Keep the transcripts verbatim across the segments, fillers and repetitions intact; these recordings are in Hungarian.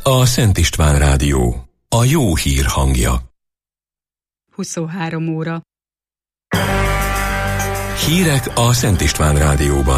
a Szent István Rádió, a jó hír hangja. huszonhárom óra. Hírek a Szent István Rádióban.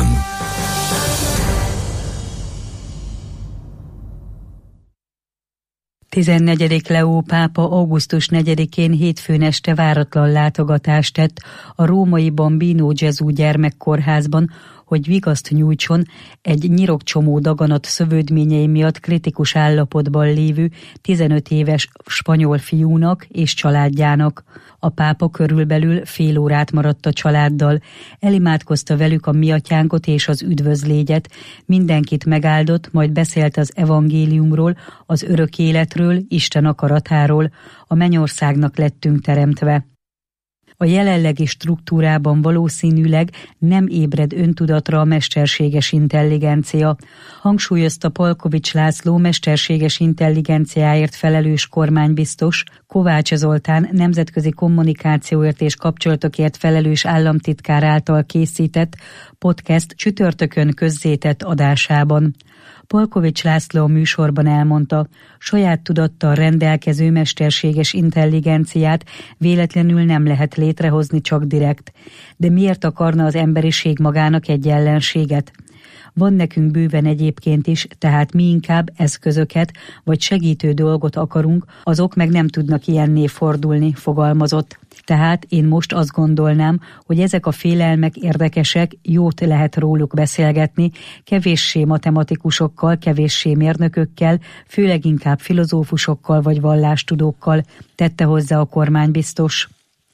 tizennegyedik Leó pápa augusztus negyedikén hétfőn este váratlan látogatást tett a római Bambino Gesù gyermekkórházban, hogy vigaszt nyújtson egy nyirokcsomó daganat szövődményei miatt kritikus állapotban lévő tizenöt éves spanyol fiúnak és családjának. A pápa körülbelül fél órát maradt a családdal, elimádkozta velük a mi atyánkot és az üdvözlégyet, mindenkit megáldott, majd beszélt az evangéliumról, az örök életről, Isten akaratáról, a mennyországnak lettünk teremtve. A jelenlegi struktúrában valószínűleg nem ébred öntudatra a mesterséges intelligencia, hangsúlyozta Palkovics László mesterséges intelligenciáért felelős kormánybiztos, Kovács Zoltán nemzetközi kommunikációért és kapcsolatokért felelős államtitkár által készített podcast csütörtökön közzétett adásában. Palkovics László a műsorban elmondta, saját tudattal rendelkező mesterséges intelligenciát véletlenül nem lehet létrehozni csak direkt. De miért akarna az emberiség magának egy ellenséget? Van nekünk bőven egyébként is, tehát mi inkább eszközöket vagy segítő dolgot akarunk, azok meg nem tudnak ilyenné fordulni, fogalmazott. Tehát én most azt gondolnám, hogy ezek a félelmek érdekesek, jót lehet róluk beszélgetni, kevéssé matematikusokkal, kevéssé mérnökökkel, főleg inkább filozófusokkal vagy vallástudókkal, tette hozzá a kormánybiztos.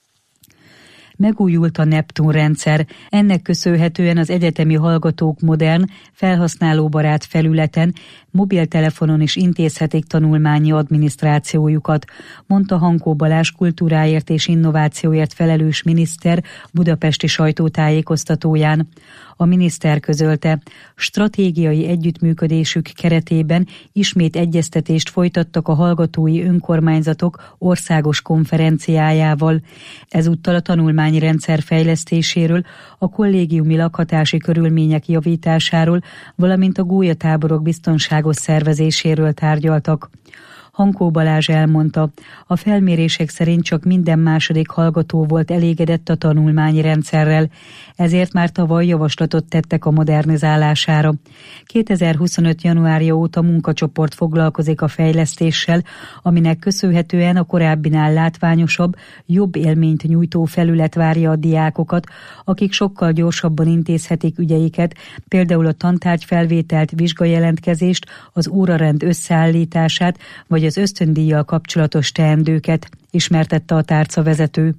Megújult a Neptun rendszer, ennek köszönhetően az egyetemi hallgatók modern, felhasználóbarát felületen, mobiltelefonon is intézhetik tanulmányi adminisztrációjukat, mondta Hankó Balázs kultúráért és innovációért felelős miniszter budapesti sajtótájékoztatóján. A miniszter közölte, stratégiai együttműködésük keretében ismét egyeztetést folytattak a hallgatói önkormányzatok országos konferenciájával. Ezúttal a tanulmányi rendszer fejlesztéséről, a kollégiumi lakhatási körülmények javításáról, valamint a gólyatáborok biztonságos szervezéséről tárgyaltak. Hankó Balázs elmondta, a felmérések szerint csak minden második hallgató volt elégedett a tanulmányi rendszerrel, ezért már tavaly javaslatot tettek a modernizálására. kétezer-huszonöt januárja óta munkacsoport foglalkozik a fejlesztéssel, aminek köszönhetően a korábbinál látványosabb, jobb élményt nyújtó felület várja a diákokat, akik sokkal gyorsabban intézhetik ügyeiket, például a tantárgyfelvételt, vizsgajelentkezést, az órarend összeállítását, vagy az ösztöndíjjal kapcsolatos teendőket, ismertette a tárcavezető.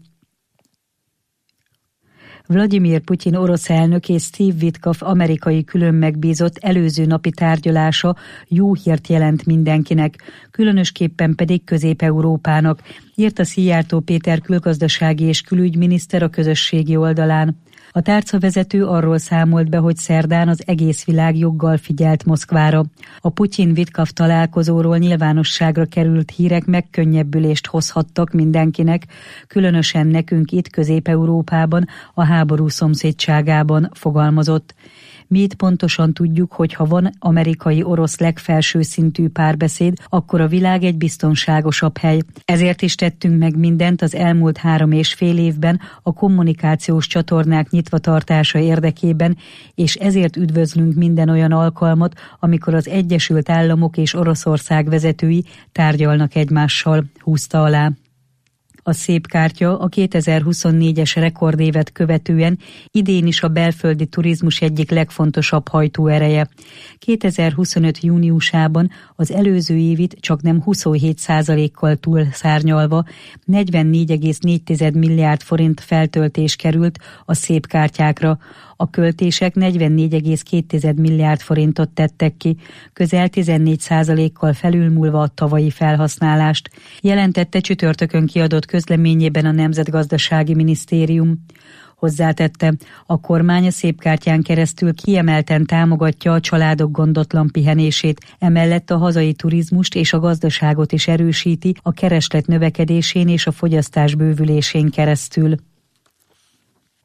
Vladimir Putyin orosz elnök és Steve Witkoff amerikai külön megbízott előző napi tárgyalása jó hírt jelent mindenkinek, különösképpen pedig Közép-Európának, írta Szijjártó Péter külgazdasági és külügyminiszter a közösségi oldalán. A tárcavezető arról számolt be, hogy szerdán az egész világ joggal figyelt Moszkvára. A Putyin-Witkoff találkozóról nyilvánosságra került hírek megkönnyebbülést hozhattak mindenkinek, különösen nekünk itt Közép-Európában, a háború szomszédságában, fogalmazott. Mi itt pontosan tudjuk, hogy ha van amerikai-orosz legfelső szintű párbeszéd, akkor a világ egy biztonságosabb hely. Ezért is tettünk meg mindent az elmúlt három és fél évben a kommunikációs csatornák nyitva tartása érdekében, és ezért üdvözlünk minden olyan alkalmat, amikor az Egyesült Államok és Oroszország vezetői tárgyalnak egymással, húzta alá. A szép kártya a kétezer-huszonnégyes rekordévet követően idén is a belföldi turizmus egyik legfontosabb hajtóereje. kétezer-huszonöt júniusában az előző évit csaknem huszonhét százalékkal túlszárnyalva negyvennégy egész négy milliárd forint feltöltés került a szép kártyákra. A költések negyvennégy egész két milliárd forintot tettek ki, közel tizennégy százalékkal felülmúlva a tavalyi felhasználást, jelentette csütörtökön kiadott közleményében a Nemzetgazdasági Minisztérium. Hozzátette, a kormány a szépkártyán keresztül kiemelten támogatja a családok gondotlan pihenését, emellett a hazai turizmust és a gazdaságot is erősíti a kereslet növekedésén és a fogyasztás bővülésén keresztül.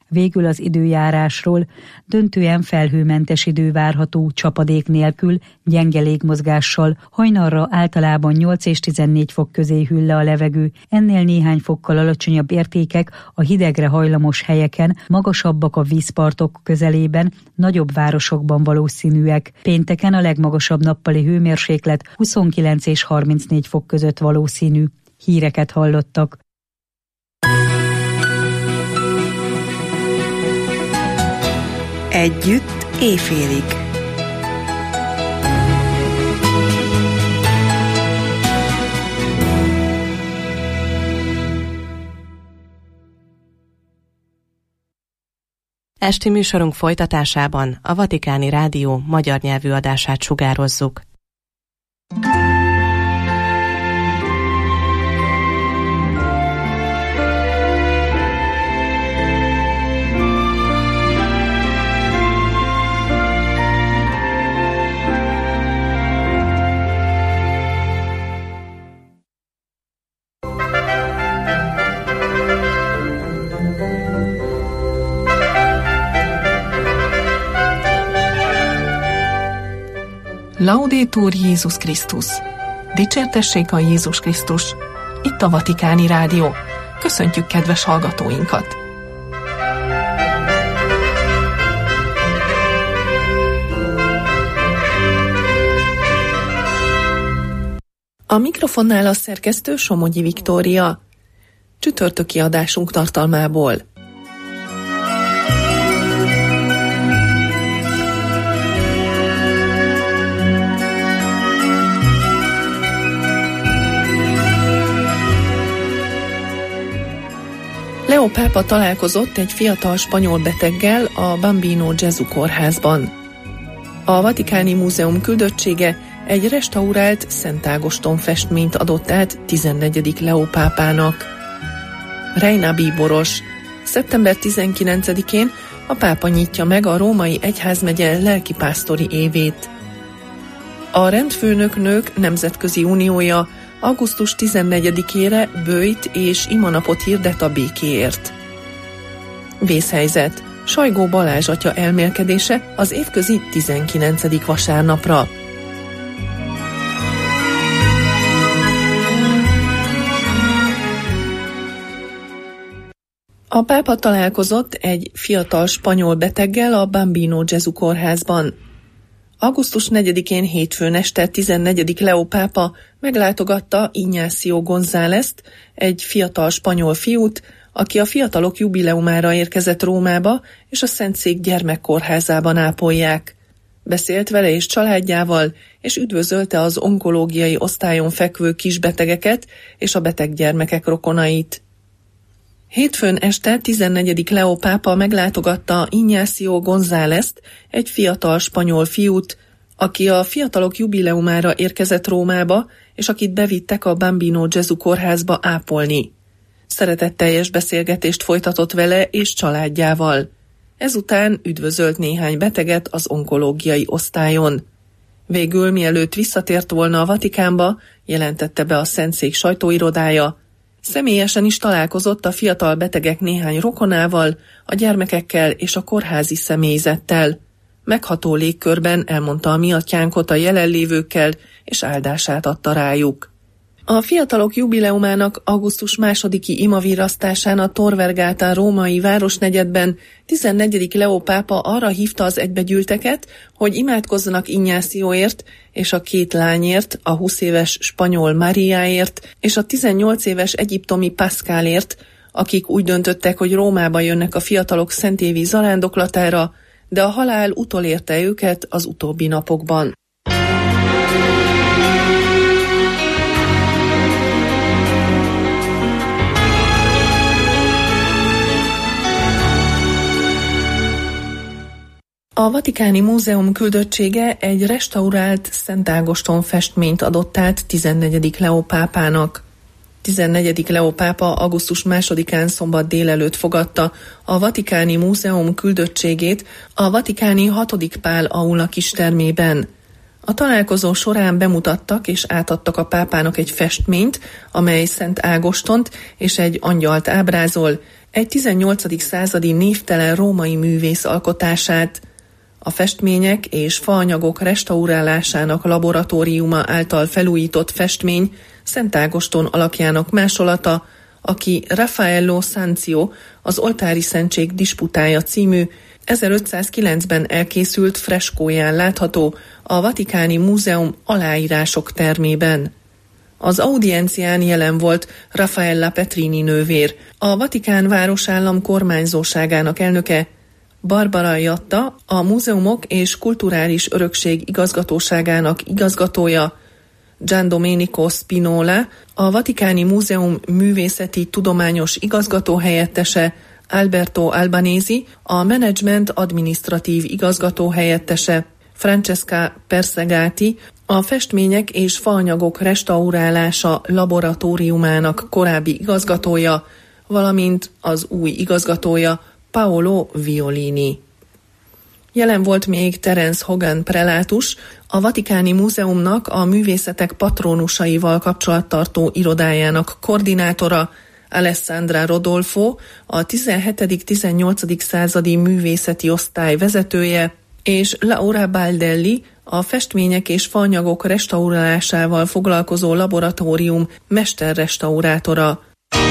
Végül az időjárásról: döntően felhőmentes idő várható, csapadék nélkül, gyenge légmozgással, hajnalra általában nyolc és tizennégy fok közé hűl le a levegő, ennél néhány fokkal alacsonyabb értékek a hidegre hajlamos helyeken, magasabbak a vízpartok közelében, nagyobb városokban valószínűek. Pénteken a legmagasabb nappali hőmérséklet huszonkilenc és harmincnégy fok között valószínű. Híreket hallottak. Együtt éjfélig. Esti műsorunk folytatásában a Vatikáni Rádió magyar nyelvű adását sugározzuk. Laudetur Jézus Krisztus! Dicsértessék a Jézus Krisztus! Itt a Vatikáni Rádió. Köszöntjük kedves hallgatóinkat! A mikrofonnál a szerkesztő Somogyi Viktória. Csütörtöki adásunk tartalmából. Leo pápa találkozott egy fiatal spanyol beteggel a Bambino Gesù kórházban. A Vatikáni Múzeum küldöttsége egy restaurált Szent Ágoston festményt adott át tizennegyedik Leo pápának. Reina bíboros. szeptember tizenkilencedikén a pápa nyitja meg a római egyházmegye lelkipásztori évét. A rendfőnöknők nemzetközi uniója augusztus tizennegyedikére böjt és imanapot hirdet a békéért. Vészhelyzet. Sajgó Balázs atya elmélkedése az évközi tizenkilencedik vasárnapra. A pápa találkozott egy fiatal spanyol beteggel a Bambino Gesù kórházban. augusztus negyedikén hétfőn este tizennegyedik Leo pápa meglátogatta Ignacio Gonzálezt, egy fiatal spanyol fiút, aki a fiatalok jubileumára érkezett Rómába, és a Szentszék gyermekkórházában ápolják. Beszélt vele és családjával, és üdvözölte az onkológiai osztályon fekvő kisbetegeket és a beteg gyermekek rokonait. Hétfőn este tizennegyedik Leo pápa meglátogatta Ignacio Gonzálezt, egy fiatal spanyol fiút, aki a fiatalok jubileumára érkezett Rómába, és akit bevittek a Bambino Gesù kórházba ápolni. Szeretetteljes beszélgetést folytatott vele és családjával. Ezután üdvözölt néhány beteget az onkológiai osztályon. Végül, mielőtt visszatért volna a Vatikánba, jelentette be a Szentszék sajtóirodája, személyesen is találkozott a fiatal betegek néhány rokonával, a gyermekekkel és a kórházi személyzettel. Megható légkörben elmondta a mi atyánkot a jelenlévőkkel, és áldását adta rájuk. A fiatalok jubileumának augusztus másodiki imavirasztásán a Tor Vergata római városnegyedben tizennegyedik Leo pápa arra hívta az egybegyűlteket, hogy imádkozzanak Ignációért és a két lányért, a húsz éves spanyol Mariáért és a tizennyolc éves egyiptomi Pascalért, akik úgy döntöttek, hogy Rómába jönnek a fiatalok szentévi zarándoklatára, de a halál utolérte őket az utóbbi napokban. A Vatikáni Múzeum küldöttsége egy restaurált Szent Ágoston festményt adott át tizennegyedik Leo pápának. tizennegyedik Leo pápa augusztus másodikán szombat délelőtt fogadta a Vatikáni Múzeum küldöttségét a vatikáni hatodik Pál aula kistermében. A találkozó során bemutattak és átadtak a pápának egy festményt, amely Szent Ágostont és egy angyalt ábrázol, egy tizennyolcadik századi névtelen római művész alkotását. A festmények és faanyagok restaurálásának laboratóriuma által felújított festmény Szent Ágoston alakjának másolata, aki Raffaello Sanzio, az Oltári Szentség disputája című ezerötszázkilencben elkészült freskóján látható a Vatikáni Múzeum aláírások termében. Az audiencián jelen volt Raffaella Petrini nővér, a Vatikán városállam kormányzóságának elnöke, Barbara Jatta, a Múzeumok és Kulturális Örökség igazgatóságának igazgatója, Gian Domenico Spinola, a Vatikáni Múzeum művészeti tudományos igazgatóhelyettese, Alberto Albanesi, a menedzsment adminisztratív igazgatóhelyettese, Francesca Persegati, a festmények és faanyagok restaurálása laboratóriumának korábbi igazgatója, valamint az új igazgatója, Paolo Violini. Jelen volt még Terence Hogan prelátus, a Vatikáni Múzeumnak a művészetek patrónusaival kapcsolattartó irodájának koordinátora, Alessandra Rodolfo, a tizenhetedik-tizennyolcadik századi művészeti osztály vezetője, és Laura Baldelli, a festmények és faanyagok restaurálásával foglalkozó laboratórium mesterrestaurátora.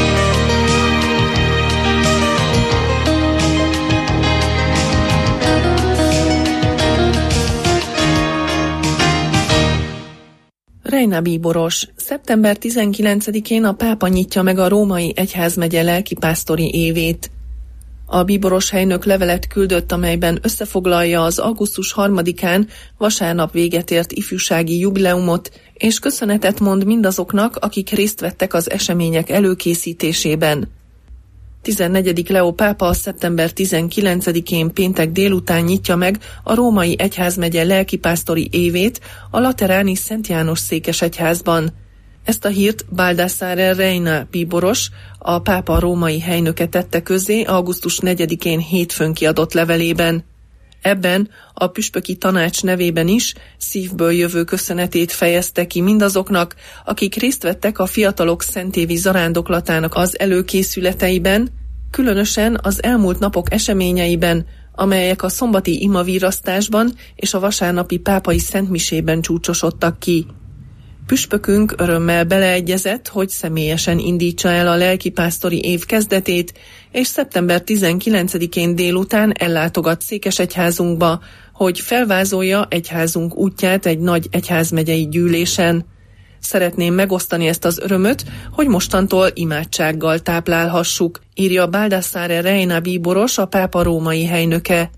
Reina bíboros. szeptember tizenkilencedikén a pápa nyitja meg a római egyházmegye lelkipásztori évét. A bíboros helynök levelet küldött, amelyben összefoglalja az augusztus harmadikán vasárnap véget ért ifjúsági jubileumot, és köszönetet mond mindazoknak, akik részt vettek az események előkészítésében. tizennegyedik Leó pápa szeptember tizenkilencedikén péntek délután nyitja meg a római egyházmegye lelkipásztori évét a lateráni Szent János székesegyházban. Ezt a hírt Baldassare Reina bíboros, a pápa római helynöke tette közzé augusztus negyedikén hétfőn kiadott levelében. Ebben a püspöki tanács nevében is szívből jövő köszönetét fejezte ki mindazoknak, akik részt vettek a fiatalok szentévi zarándoklatának az előkészületeiben, különösen az elmúlt napok eseményeiben, amelyek a szombati imavírasztásban és a vasárnapi pápai szentmisében csúcsosodtak ki. Püspökünk örömmel beleegyezett, hogy személyesen indítsa el a lelkipásztori év kezdetét, és szeptember tizenkilencedikén délután ellátogat székesegyházunkba, hogy felvázolja egyházunk útját egy nagy egyházmegyei gyűlésen. Szeretném megosztani ezt az örömöt, hogy mostantól imádsággal táplálhassuk, írja Baldassare Reina bíboros, a pápa római helynöke.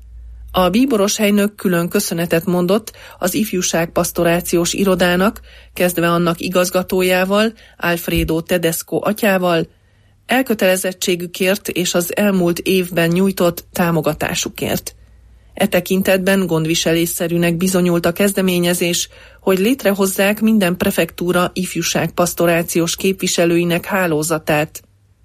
A bíboros helynök külön köszönetet mondott az ifjúság pastorációs irodának, kezdve annak igazgatójával, Alfredo Tedesco atyával, elkötelezettségükért és az elmúlt évben nyújtott támogatásukért. E tekintetben gondviselésszerűnek bizonyult a kezdeményezés, hogy létrehozzák minden prefektúra ifjúság pastorációs képviselőinek hálózatát.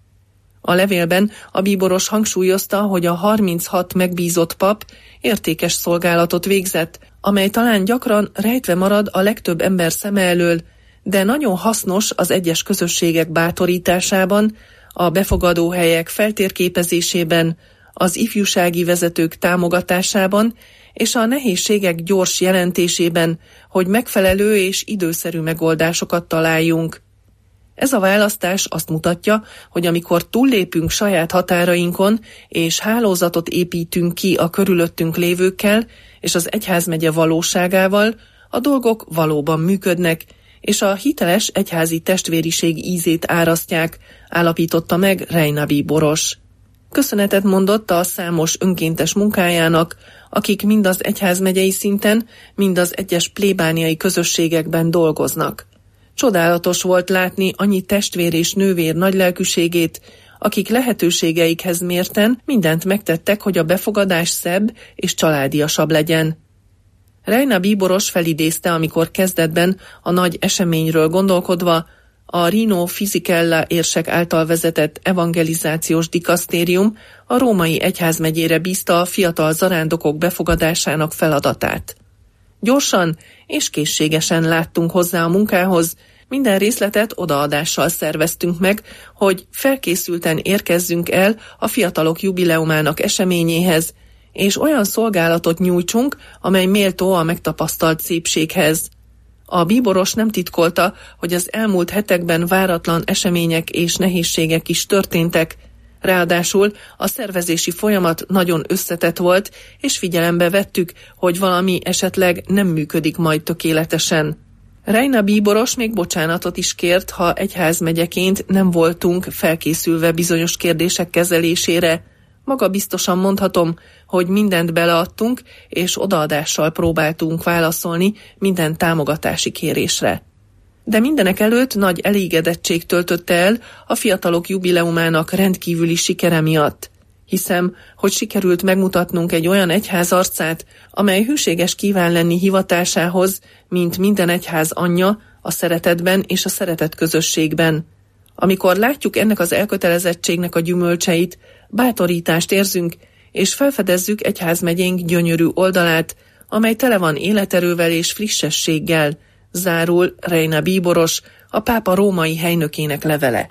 A levélben a bíboros hangsúlyozta, hogy a harminchat megbízott pap értékes szolgálatot végzett, amely talán gyakran rejtve marad a legtöbb ember szeme elől, de nagyon hasznos az egyes közösségek bátorításában, a befogadó helyek feltérképezésében, az ifjúsági vezetők támogatásában és a nehézségek gyors jelentésében, hogy megfelelő és időszerű megoldásokat találjunk. Ez a választás azt mutatja, hogy amikor túllépünk saját határainkon, és hálózatot építünk ki a körülöttünk lévőkkel, és az egyházmegye valóságával, a dolgok valóban működnek, és a hiteles egyházi testvériség ízét árasztják, állapította meg Reina bíboros. Köszönetet mondott a számos önkéntes munkájának, akik mind az egyházmegyei szinten, mind az egyes plébániai közösségekben dolgoznak. Csodálatos volt látni annyi testvér és nővér nagylelkűségét, akik lehetőségeikhez mérten mindent megtettek, hogy a befogadás szebb és családiasabb legyen. Reina bíboros felidézte, amikor kezdetben a nagy eseményről gondolkodva a Rino Fisichella érsek által vezetett evangelizációs dikasztérium a római egyházmegyére bízta a fiatal zarándokok befogadásának feladatát. Gyorsan és készségesen láttunk hozzá a munkához, minden részletet odaadással szerveztünk meg, hogy felkészülten érkezzünk el a fiatalok jubileumának eseményéhez, és olyan szolgálatot nyújtsunk, amely méltó a megtapasztalt szépséghez. A bíboros nem titkolta, hogy az elmúlt hetekben váratlan események és nehézségek is történtek, ráadásul a szervezési folyamat nagyon összetett volt, és figyelembe vettük, hogy valami esetleg nem működik majd tökéletesen. Reina bíboros még bocsánatot is kért, ha egyházmegyeként nem voltunk felkészülve bizonyos kérdések kezelésére. Maga biztosan mondhatom, hogy mindent beleadtunk, és odaadással próbáltunk válaszolni minden támogatási kérésre. De mindenek előtt nagy elégedettség töltötte el a fiatalok jubileumának rendkívüli sikere miatt. Hiszem, hogy sikerült megmutatnunk egy olyan egyház arcát, amely hűséges kíván lenni hivatásához, mint minden egyház anyja, a szeretetben és a szeretet közösségben. Amikor látjuk ennek az elkötelezettségnek a gyümölcseit, bátorítást érzünk, és felfedezzük egyházmegyénk gyönyörű oldalát, amely tele van életerővel és frissességgel, zárul Reina bíboros, a pápa római helynökének levele.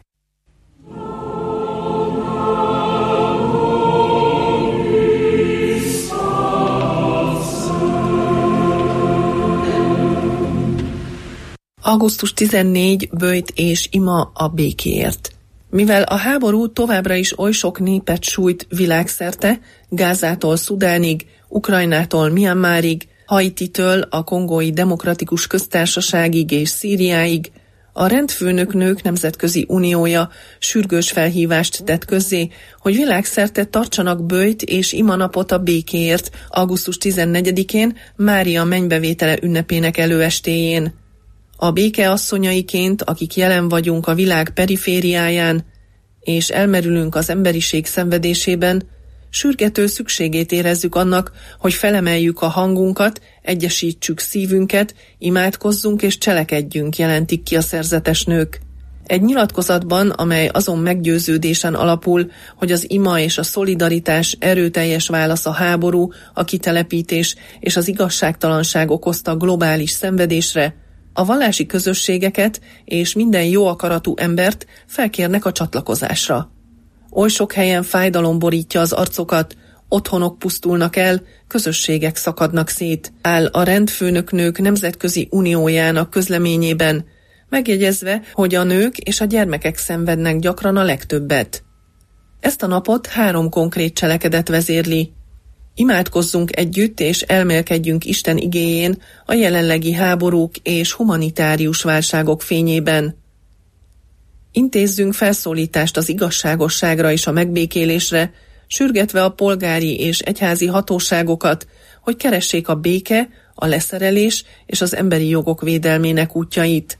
augusztus tizennégy böjt és ima a békéért. Mivel a háború továbbra is oly sok népet sújt világszerte, Gázától Szudánig, Ukrajnától Myanmarig, Haititől a Kongói Demokratikus Köztársaságig és Szíriáig, a Rendfőnöknők Nemzetközi Uniója sürgős felhívást tett közzé, hogy világszerte tartsanak böjt és imanapot a békéért augusztus tizennegyedikén, Mária mennybevétele ünnepének előestéjén. A béke asszonyaiként, akik jelen vagyunk a világ perifériáján, és elmerülünk az emberiség szenvedésében, sürgető szükségét érezzük annak, hogy felemeljük a hangunkat, egyesítsük szívünket, imádkozzunk és cselekedjünk, jelentik ki a szerzetes nők. Egy nyilatkozatban, amely azon meggyőződésen alapul, hogy az ima és a szolidaritás erőteljes válasz a háború, a kitelepítés és az igazságtalanság okozta globális szenvedésre, a vallási közösségeket és minden jó akaratú embert felkérnek a csatlakozásra. Oly sok helyen fájdalom borítja az arcokat, otthonok pusztulnak el, közösségek szakadnak szét, áll a Rendfőnöknők Nemzetközi Uniójának közleményében, megjegyezve, hogy a nők és a gyermekek szenvednek gyakran a legtöbbet. Ezt a napot három konkrét cselekedet vezérli. Imádkozzunk együtt és elmélkedjünk Isten igéjén a jelenlegi háborúk és humanitárius válságok fényében. Intézzünk felszólítást az igazságosságra és a megbékélésre, sürgetve a polgári és egyházi hatóságokat, hogy keressék a béke, a leszerelés és az emberi jogok védelmének útjait.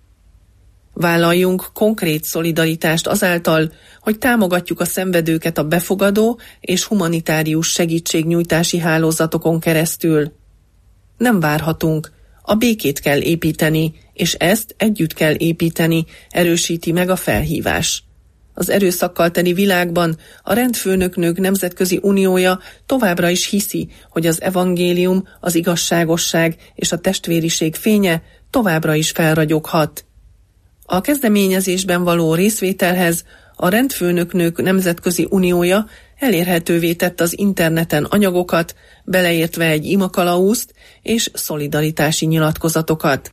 Vállaljunk konkrét szolidaritást azáltal, hogy támogatjuk a szenvedőket a befogadó és humanitárius segítségnyújtási hálózatokon keresztül. Nem várhatunk, a békét kell építeni, és ezt együtt kell építeni, erősíti meg a felhívás. Az erőszakkal teli világban a Rendfőnöknők Nemzetközi Uniója továbbra is hiszi, hogy az evangélium, az igazságosság és a testvériség fénye továbbra is felragyoghat. A kezdeményezésben való részvételhez a Rendfőnöknők Nemzetközi Uniója elérhetővé tett az interneten anyagokat, beleértve egy imakalauzt és szolidaritási nyilatkozatokat.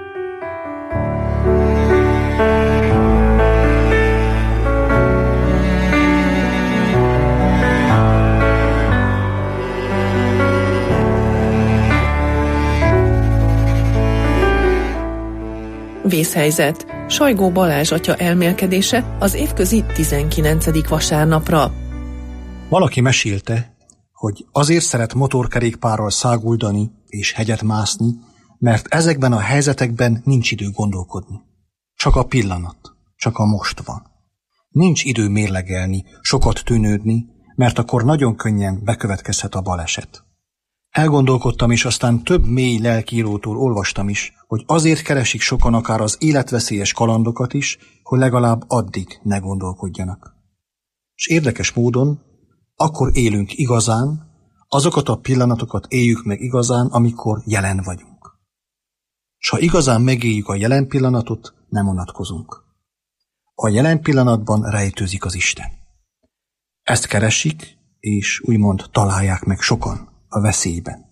Vészhelyzet. Sajgó Balázs atya elmélkedése az évközi tizenkilencedik vasárnapra. Valaki mesélte, hogy azért szeret motorkerékpárral száguldani és hegyet mászni, mert ezekben a helyzetekben nincs idő gondolkodni. Csak a pillanat, csak a most van. Nincs idő mérlegelni, sokat tűnődni, mert akkor nagyon könnyen bekövetkezhet a baleset. Elgondolkodtam, és aztán több mély lelkiírótól olvastam is, hogy azért keresik sokan akár az életveszélyes kalandokat is, hogy legalább addig ne gondolkodjanak. És érdekes módon, akkor élünk igazán, Azokat a pillanatokat éljük meg igazán, amikor jelen vagyunk. S ha igazán megéljük a jelen pillanatot, nem unatkozunk. A jelen pillanatban rejtőzik az Isten. Ezt keresik, és úgymond találják meg sokan a veszélyben.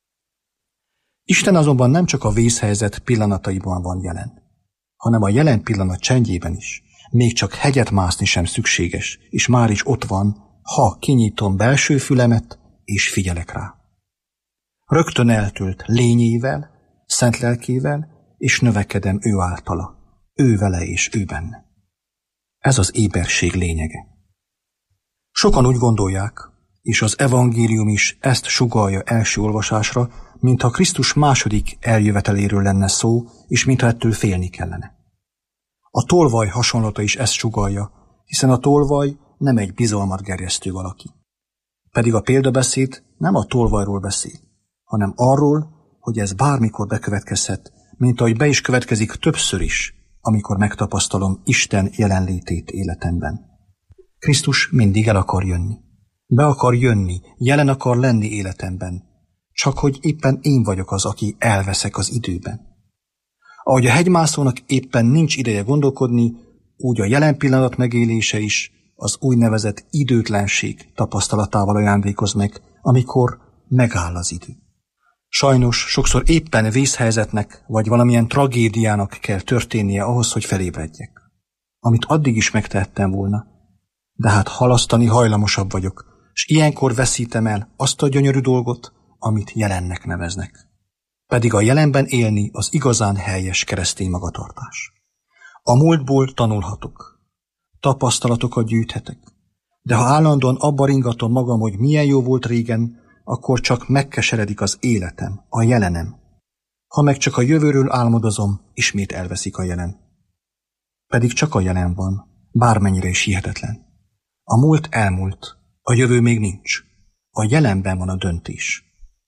Isten azonban nem csak a vészhelyzet pillanataiban van jelen, hanem a jelen pillanat csendjében is. Még csak hegyet mászni sem szükséges, és már is ott van, ha kinyitom belső fülemet, és figyelek rá. Rögtön eltölt lényével, szent lelkével, és növekedem ő általa, ő vele és ő benne. Ez az éberség lényege. Sokan úgy gondolják, és az evangélium is ezt sugallja első olvasásra, mintha Krisztus második eljöveteléről lenne szó, és mintha ettől félni kellene. A tolvaj hasonlata is ezt sugallja, hiszen a tolvaj nem egy bizalmat gerjesztő valaki. Pedig a példabeszéd nem a tolvajról beszél, hanem arról, hogy ez bármikor bekövetkezhet, mint ahogy be is következik többször is, amikor megtapasztalom Isten jelenlétét életemben. Krisztus mindig el akar jönni. Be akar jönni, jelen akar lenni életemben, csak hogy éppen én vagyok az, aki elveszek az időben. Ahogy a hegymászónak éppen nincs ideje gondolkodni, úgy a jelen pillanat megélése is az úgynevezett időtlenség tapasztalatával ajándékoz meg, amikor megáll az idő. Sajnos sokszor éppen vészhelyzetnek vagy valamilyen tragédiának kell történnie ahhoz, hogy felébredjek. Amit addig is megtehettem volna, de hát halasztani hajlamosabb vagyok, és ilyenkor veszítem el azt a gyönyörű dolgot, amit jelennek neveznek. Pedig a jelenben élni az igazán helyes keresztény magatartás. A múltból tanulhatok, tapasztalatokat gyűjthetek, de ha állandóan abba ringatom magam, hogy milyen jó volt régen, akkor csak megkeseredik az életem, a jelenem. Ha meg csak a jövőről álmodozom, ismét elveszik a jelen. Pedig csak a jelen van, bármennyire is hihetetlen. A múlt elmúlt, a jövő még nincs. A jelenben van a döntés.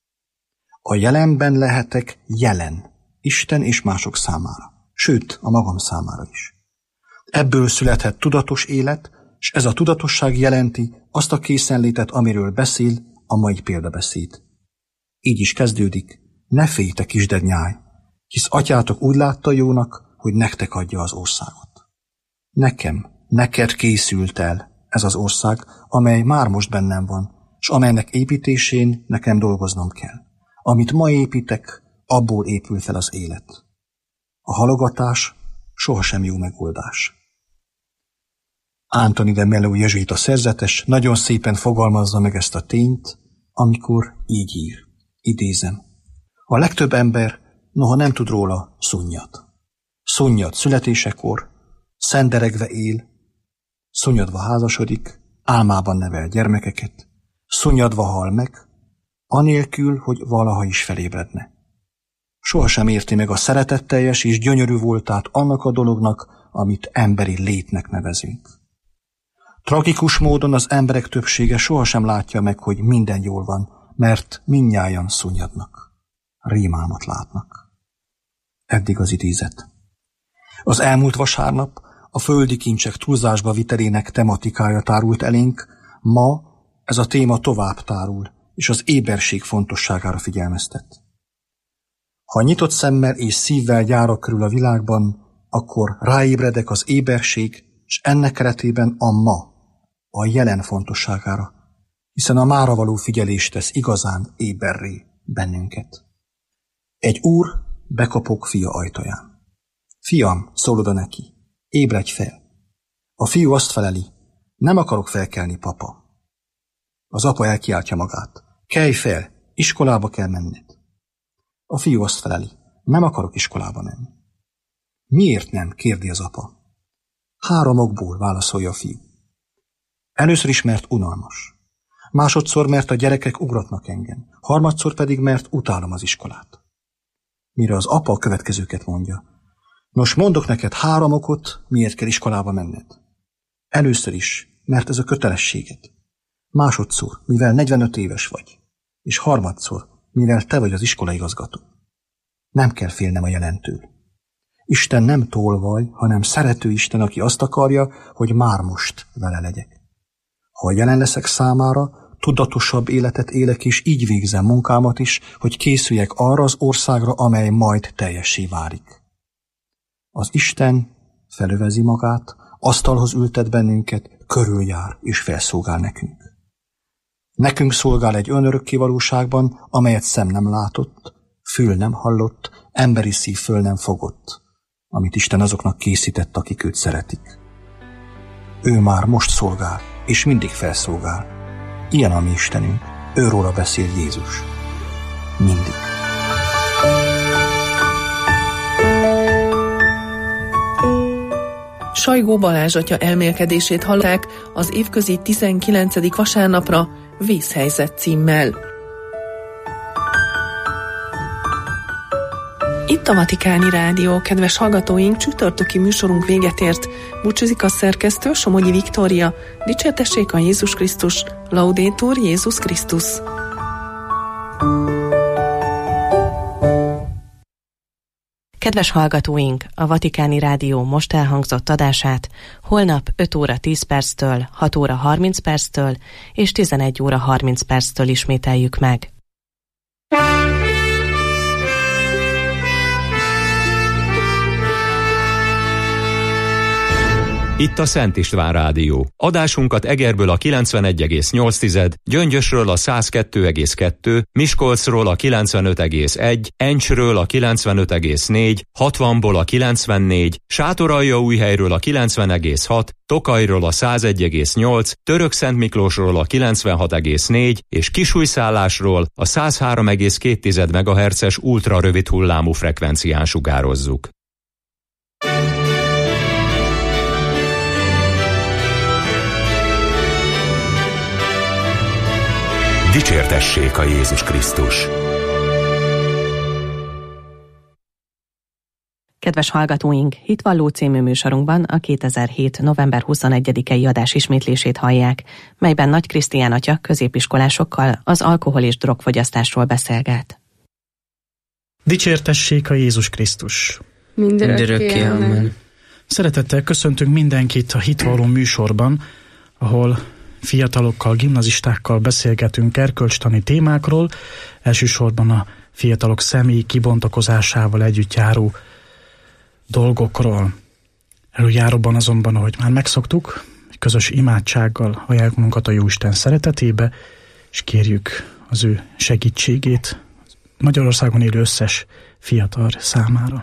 A jelenben lehetek jelen, Isten és mások számára, sőt, a magam számára is. Ebből születhet tudatos élet, és ez a tudatosság jelenti azt a készenlétet, amiről beszél a mai példabeszéd. Így is kezdődik, ne félj, te kisded nyáj, hisz atyátok úgy látta jónak, hogy nektek adja az országot. Nekem, neked készült el ez az ország, amely már most bennem van, és amelynek építésén nekem dolgoznom kell. Amit ma építek, abból épül fel az élet. A halogatás sohasem jó megoldás. Anthony de Mello jezsuita szerzetes nagyon szépen fogalmazza meg ezt a tényt, amikor így ír. Idézem. A legtöbb ember, noha nem tud róla, szunnyad. Szunnyad születésekor, szenderegve él, szunnyadva házasodik, álmában nevel gyermekeket, szunnyadva hal meg, anélkül, hogy valaha is felébredne. Sohasem érti meg a szeretetteljes és gyönyörű voltát annak a dolognak, amit emberi létnek nevezünk. Tragikus módon az emberek többsége sohasem látja meg, hogy minden jól van, mert mindnyájan szunnyadnak, rémálmat látnak. Eddig az idézet. Az elmúlt vasárnap a földi kincsek túlzásba vitelének tematikája tárult elénk, ma ez a téma tovább tárul, és az éberség fontosságára figyelmeztet. Ha nyitott szemmel és szívvel járok körül a világban, akkor ráébredek az éberség, és ennek keretében a ma, a jelen fontosságára, hiszen a mára való figyelés tesz igazán éberré bennünket. Egy úr bekopog fia ajtaján. Fiam, szól oda neki, ébredj fel. A fiú azt feleli, nem akarok felkelni, papa. Az apa elkiáltja magát, kelj fel, iskolába kell menned. A fiú azt feleli, nem akarok iskolába menni. Miért nem? Kérdi az apa. Három okból, válaszolja a fiú. Először is, mert unalmas. Másodszor, mert a gyerekek ugratnak engem. Harmadszor pedig, mert utálom az iskolát. Mire az apa a következőket mondja. Nos, mondok neked három okot, miért kell iskolába menned. Először is, mert ez a kötelességed. Másodszor, mivel negyvenöt éves vagy. És harmadszor, mivel te vagy az iskolaigazgató. Nem kell félnem a jelentől. Isten nem tolvaj, hanem szerető Isten, aki azt akarja, hogy már most vele legyek. Ha jelen leszek számára, tudatosabb életet élek, és így végzem munkámat is, hogy készüljek arra az országra, amely majd teljessé válik. Az Isten felövezi magát, asztalhoz ültet bennünket, körüljár és felszolgál nekünk. Nekünk szolgál egy önörökké valóságban, amelyet szem nem látott, fül nem hallott, emberi szív föl nem fogott, amit Isten azoknak készített, akik őt szeretik. Ő már most szolgál, és mindig felszolgál. Ilyen a mi Istenünk, őróla beszél Jézus. Mindig. Sajgó Balázs atya elmélkedését hallották az évközi tizenkilencedik vasárnapra Vészhelyzet címmel. Itt a Vatikáni Rádió, kedves hallgatóink, csütörtöki műsorunk véget ért. Búcsúzik a szerkesztő, Somogyi Viktória. Dicsértessék a Jézus Krisztus, Laudetur Jézus Krisztus. Kedves hallgatóink, a Vatikáni Rádió most elhangzott adását holnap öt óra tíz perctől, hat óra harminc perctől és tizenegy óra harminc perctől ismételjük meg. Itt a Szent István Rádió. Adásunkat Egerből a kilencvenegy egész nyolc, Gyöngyösről a száz kettő egész kettő, Miskolcról a kilencvenöt egész egy, Encsről a kilencvenöt egész négy, hatvanból a kilencvennégy, Sátoraljaújhelyről a kilencven egész hat, Tokajról a száz egy egész nyolc, Törökszentmiklósról a kilencvenhat egész négy és Kisújszállásról a száz három egész két megahertzes ultra rövid hullámú frekvencián sugározzuk. Dicsértessék a Jézus Krisztus! Kedves hallgatóink, Hitvalló című műsorunkban a kétezer-hét. november huszonegyedikei adás ismétlését hallják, melyben Nagy Krisztián atya középiskolásokkal az alkohol és drogfogyasztásról beszélget. Dicsértessék a Jézus Krisztus! Mindörökké, amen. Szeretettel köszöntünk mindenkit a Hitvalló műsorban, ahol fiatalokkal, gimnazistákkal beszélgetünk erkölcstani témákról, elsősorban a fiatalok személyi kibontakozásával együtt járó dolgokról. Előjáróban azonban, ahogy már megszoktuk, egy közös imádsággal ajánljuk magunkat a Jóisten szeretetébe, és kérjük az ő segítségét Magyarországon élő összes fiatal számára.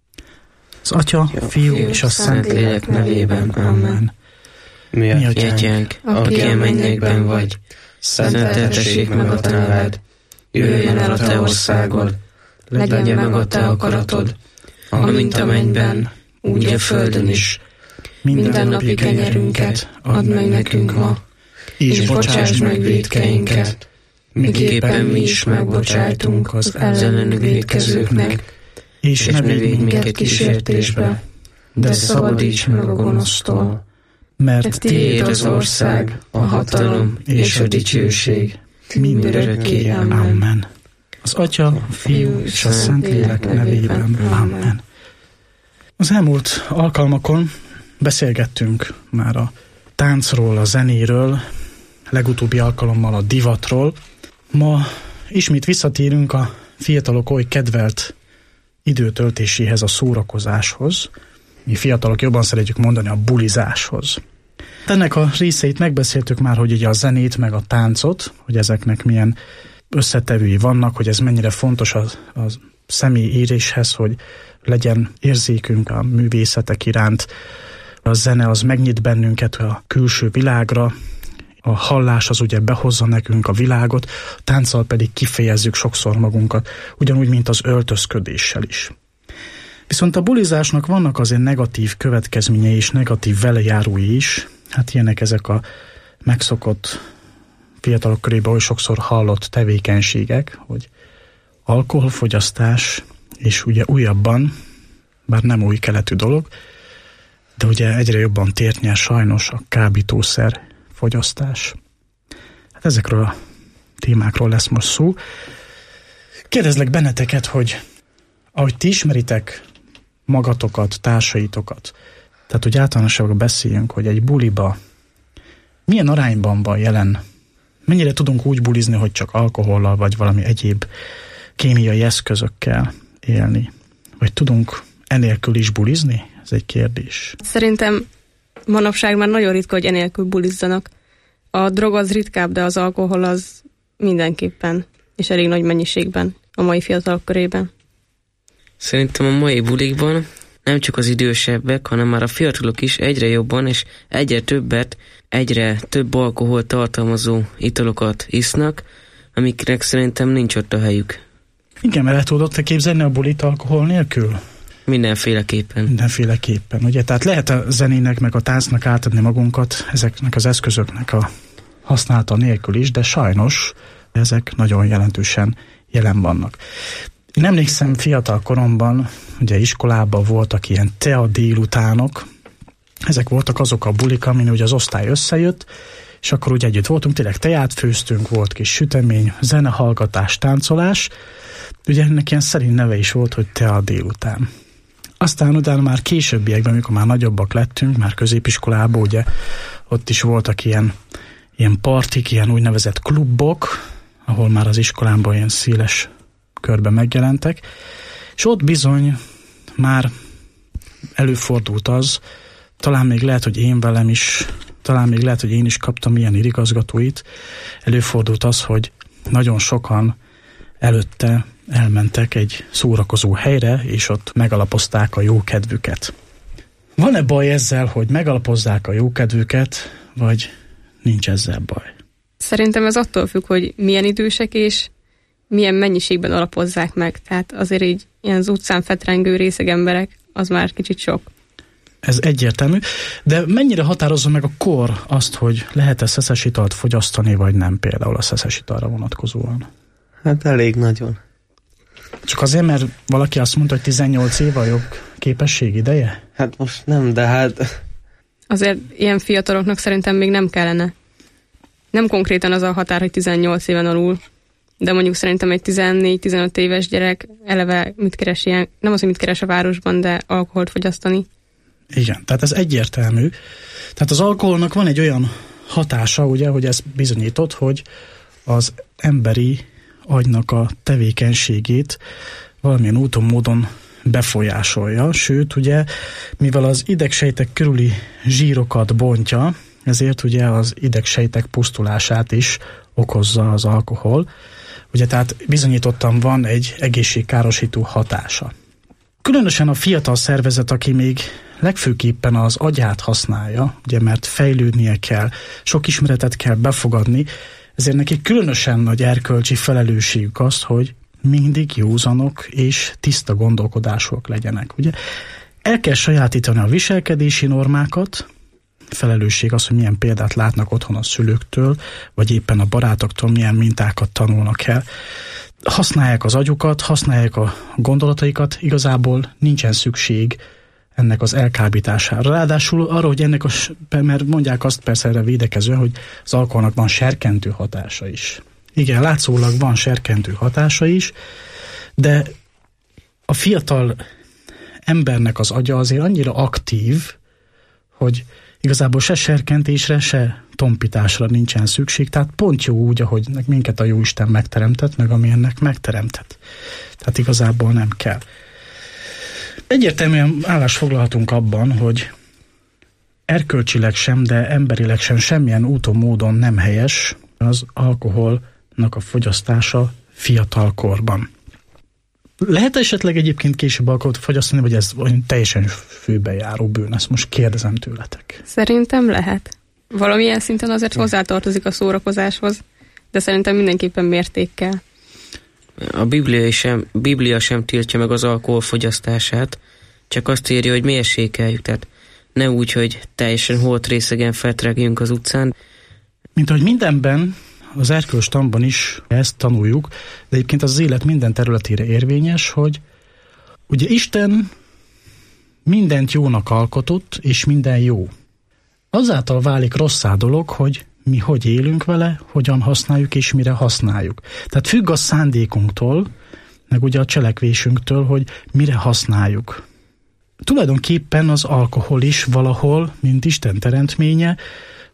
Az Atya, Jó, Fiú és a Szentlélek nevében. Amen. Mi a Atyánk, aki a mennyekben vagy, szenteltessék meg a te neved, jöjjön el a te országod, legyen meg a te akaratod, amint a mennyben, úgy a földön is. Minden napi kenyerünket add meg nekünk ma, és bocsáss meg vétkeinket, miképpen mi is megbocsájtunk az ellenünk vétkezőknek, és ne vigy minket kísértésbe, de szabadíts meg a gonosztól. Mert tiéd az ország, a hatalom és a dicsőség mindörökké. Amen. Az Atya, a Fiú és a Szentlélek nevében. Amen. Az elmúlt alkalmakon beszélgettünk már a táncról, a zenéről, legutóbbi alkalommal a divatról. Ma ismét visszatérünk a fiatalok oly kedvelt időtöltéséhez, a szórakozáshoz. Mi fiatalok jobban szeretjük mondani a bulizáshoz. Ennek a részeit megbeszéltük már, hogy ugye a zenét meg a táncot, hogy ezeknek milyen összetevői vannak, hogy ez mennyire fontos a, a személy éréshez, hogy legyen érzékünk a művészetek iránt. A zene az megnyit bennünket a külső világra, a hallás az ugye behozza nekünk a világot, a tánccal pedig kifejezzük sokszor magunkat, ugyanúgy, mint az öltözködéssel is. Viszont a bulizásnak vannak azért negatív következményei és negatív velejárói is. Hát ilyenek ezek a megszokott fiatalok körében oly sokszor hallott tevékenységek, hogy alkoholfogyasztás, és ugye újabban, bár nem új keletű dolog, de ugye egyre jobban tért nyer sajnos a kábítószer fogyasztás. Hát ezekről a témákról lesz most szó. Kérdezlek benneteket, hogy ahogy ti ismeritek magatokat, társaitokat, tehát hogy általánosságban beszéljünk, hogy egy buliba milyen arányban van jelen Mennyire tudunk úgy bulizni, hogy csak alkohollal, vagy valami egyéb kémiai eszközökkel élni? Vagy tudunk enélkül is bulizni? Ez egy kérdés. Szerintem manapság már nagyon ritka, hogy enélkül bulizzanak. A drog az ritkább, de az alkohol az mindenképpen, és elég nagy mennyiségben a mai fiatalok körében. Szerintem a mai bulikban nem csak az idősebbek, hanem már a fiatalok is egyre jobban és egyre többet, egyre több alkohol tartalmazó italokat isznak, amiknek szerintem nincs ott a helyük. Igen, mert el tudod te képzelni a bulit alkohol nélkül? Mindenféleképpen. Mindenféleképpen, ugye? Tehát lehet a zenének meg a táncnak átadni magunkat ezeknek az eszközöknek a használata nélkül is, de sajnos ezek nagyon jelentősen jelen vannak. Én emlékszem, fiatal koromban, ugye iskolában voltak ilyen tea délutánok, ezek voltak azok a bulik, amin ugye az osztály összejött, és akkor úgy együtt voltunk, tényleg teát főztünk, volt kis sütemény, zenehallgatás, táncolás, ugye ennek ilyen szerint neve is volt, hogy tea délután. Aztán utána már későbbiekben, amikor már nagyobbak lettünk, már középiskolában, ugye ott is voltak ilyen, ilyen partik, ilyen úgynevezett klubok, ahol már az iskolámban ilyen széles körben megjelentek, és ott bizony már előfordult az, talán még lehet, hogy én velem is, talán még lehet, hogy én is kaptam ilyen irigazgatóit, előfordult az, hogy nagyon sokan előtte elmentek egy szórakozó helyre, és ott megalapozták a jó kedvüket. Van-e baj ezzel, hogy megalapozzák a jó kedvüket, vagy nincs ezzel baj? Szerintem ez attól függ, hogy milyen idősek és milyen mennyiségben alapozzák meg. Tehát azért így ilyen az utcán fetrengő részeg emberek, az már kicsit sok. Ez egyértelmű, de mennyire határozza meg a kor azt, hogy lehet-e szeszes italt fogyasztani, vagy nem, például a szeszes italra vonatkozóan? Hát elég nagyon. Csak azért, mert valaki azt mondta, hogy tizennyolc év a jogképesség ideje? Hát most nem, de hát... Azért ilyen fiataloknak szerintem még nem kellene. Nem konkrétan az a határ, hogy tizennyolc éven alul, de mondjuk szerintem egy tizennégy-tizenöt éves gyerek eleve mit keres ilyen, nem az, hogy mit keres a városban, de alkoholt fogyasztani. Igen, tehát ez egyértelmű. Tehát az alkoholnak van egy olyan hatása, ugye, hogy ez bizonyított, hogy az emberi agynak a tevékenységét valamilyen úton, módon befolyásolja, sőt, ugye, mivel az idegsejtek körüli zsírokat bontja, ezért ugye az idegsejtek pusztulását is okozza az alkohol. Ugye, tehát bizonyítottan van egy egészségkárosító hatása. Különösen a fiatal szervezet, aki még legfőképpen az agyát használja, ugye, mert fejlődnie kell, sok ismeretet kell befogadni, ezért neki különösen nagy erkölcsi felelősségük az, hogy mindig józanok és tiszta gondolkodásúak legyenek. Ugye? El kell sajátítani a viselkedési normákat, felelősség az, hogy milyen példát látnak otthon a szülőktől, vagy éppen a barátoktól, milyen mintákat tanulnak el. Használják az agyukat, használják a gondolataikat, igazából nincsen szükség ennek az elkábítására. Ráadásul arra, hogy ennek a, mert mondják azt persze erre védekező, hogy az alkoholnak van serkentő hatása is. Igen, látszólag van serkentő hatása is, de a fiatal embernek az agya azért annyira aktív, hogy igazából se serkentésre, se tompításra nincsen szükség, tehát pont jó úgy, ahogy minket a Jóisten megteremtett, meg ami ennek megteremtett. Tehát igazából nem kell. Egyértelműen állást foglalhatunk abban, hogy erkölcsileg sem, de emberileg sem semmilyen úton, módon nem helyes az alkoholnak a fogyasztása fiatal korban. Lehet esetleg egyébként később alkoholt fogyasztani, vagy ez teljesen főbejáró bűn? Ezt most kérdezem tőletek. Szerintem lehet. Valamilyen szinten azért hozzátartozik a szórakozáshoz, de szerintem mindenképpen mértékkel. A Biblia sem, Biblia sem tiltja meg az alkohol fogyasztását, csak azt írja, hogy mérsékeljük, tehát ne úgy, hogy teljesen holt részegen feltregjünk az utcán. Mint ahogy mindenben, az erkölcstanban is ezt tanuljuk, de egyébként az élet minden területére érvényes, hogy ugye Isten mindent jónak alkotott, és minden jó. Azáltal válik rosszá dolog, hogy mi hogy élünk vele, hogyan használjuk, és mire használjuk. Tehát függ a szándékunktól, meg ugye a cselekvésünktől, hogy mire használjuk. Tulajdonképpen az alkohol is valahol, mint Isten teremtménye,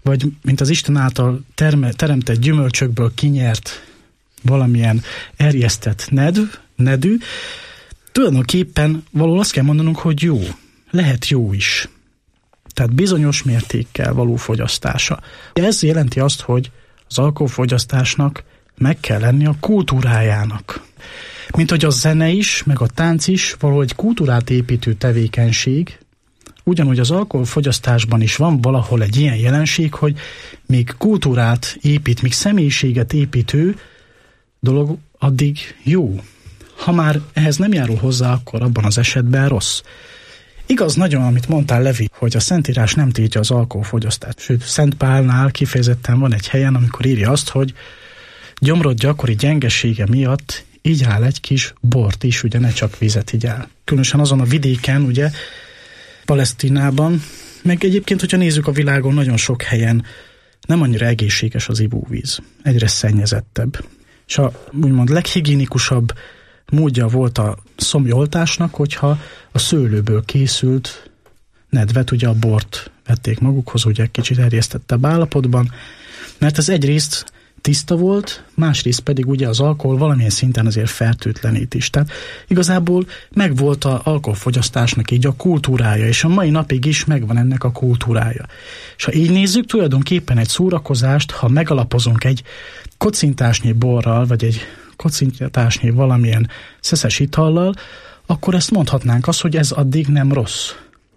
vagy mint az Isten által terme, teremtett gyümölcsökből kinyert valamilyen erjesztett nedv, nedű, tulajdonképpen való azt kell mondanunk, hogy jó. Lehet jó is. Tehát bizonyos mértékkel való fogyasztása. Ez jelenti azt, hogy az alkoholfogyasztásnak meg kell lenni a kultúrájának. Mint hogy a zene is, meg a tánc is valahogy kultúrát építő tevékenység, ugyanúgy az alkoholfogyasztásban is van valahol egy ilyen jelenség, hogy még kultúrát épít, még személyiséget építő dolog addig jó. Ha már ehhez nem járul hozzá, akkor abban az esetben rossz. Igaz nagyon, amit mondtál, Levi, hogy a Szentírás nem tiltja az alkoholfogyasztást. Sőt, Szent Pálnál kifejezetten van egy helyen, amikor írja azt, hogy gyomrod gyakori gyengesége miatt igyál egy kis bort is, ugye ne csak vizet igyál. Különösen azon a vidéken, ugye, Palesztinában, meg egyébként, hogyha nézzük a világon, nagyon sok helyen nem annyira egészséges az ivóvíz. Egyre szennyezettebb. És a úgymond leghigiénikusabb módja volt a szomjoltásnak, hogyha a szőlőből készült nedvet, ugye a bort vették magukhoz, ugye kicsit erjesztettebb állapotban, mert ez egyrészt tiszta volt, másrészt pedig ugye az alkohol valamilyen szinten azért fertőtlenít is. Tehát igazából megvolt az alkoholfogyasztásnak így a kultúrája, és a mai napig is megvan ennek a kultúrája. És ha így nézzük, tulajdonképpen egy szórakozást, ha megalapozunk egy kocintásnyi borral, vagy egy kocintásnyi valamilyen szeszes itallal, akkor ezt mondhatnánk azt, hogy ez addig nem rossz.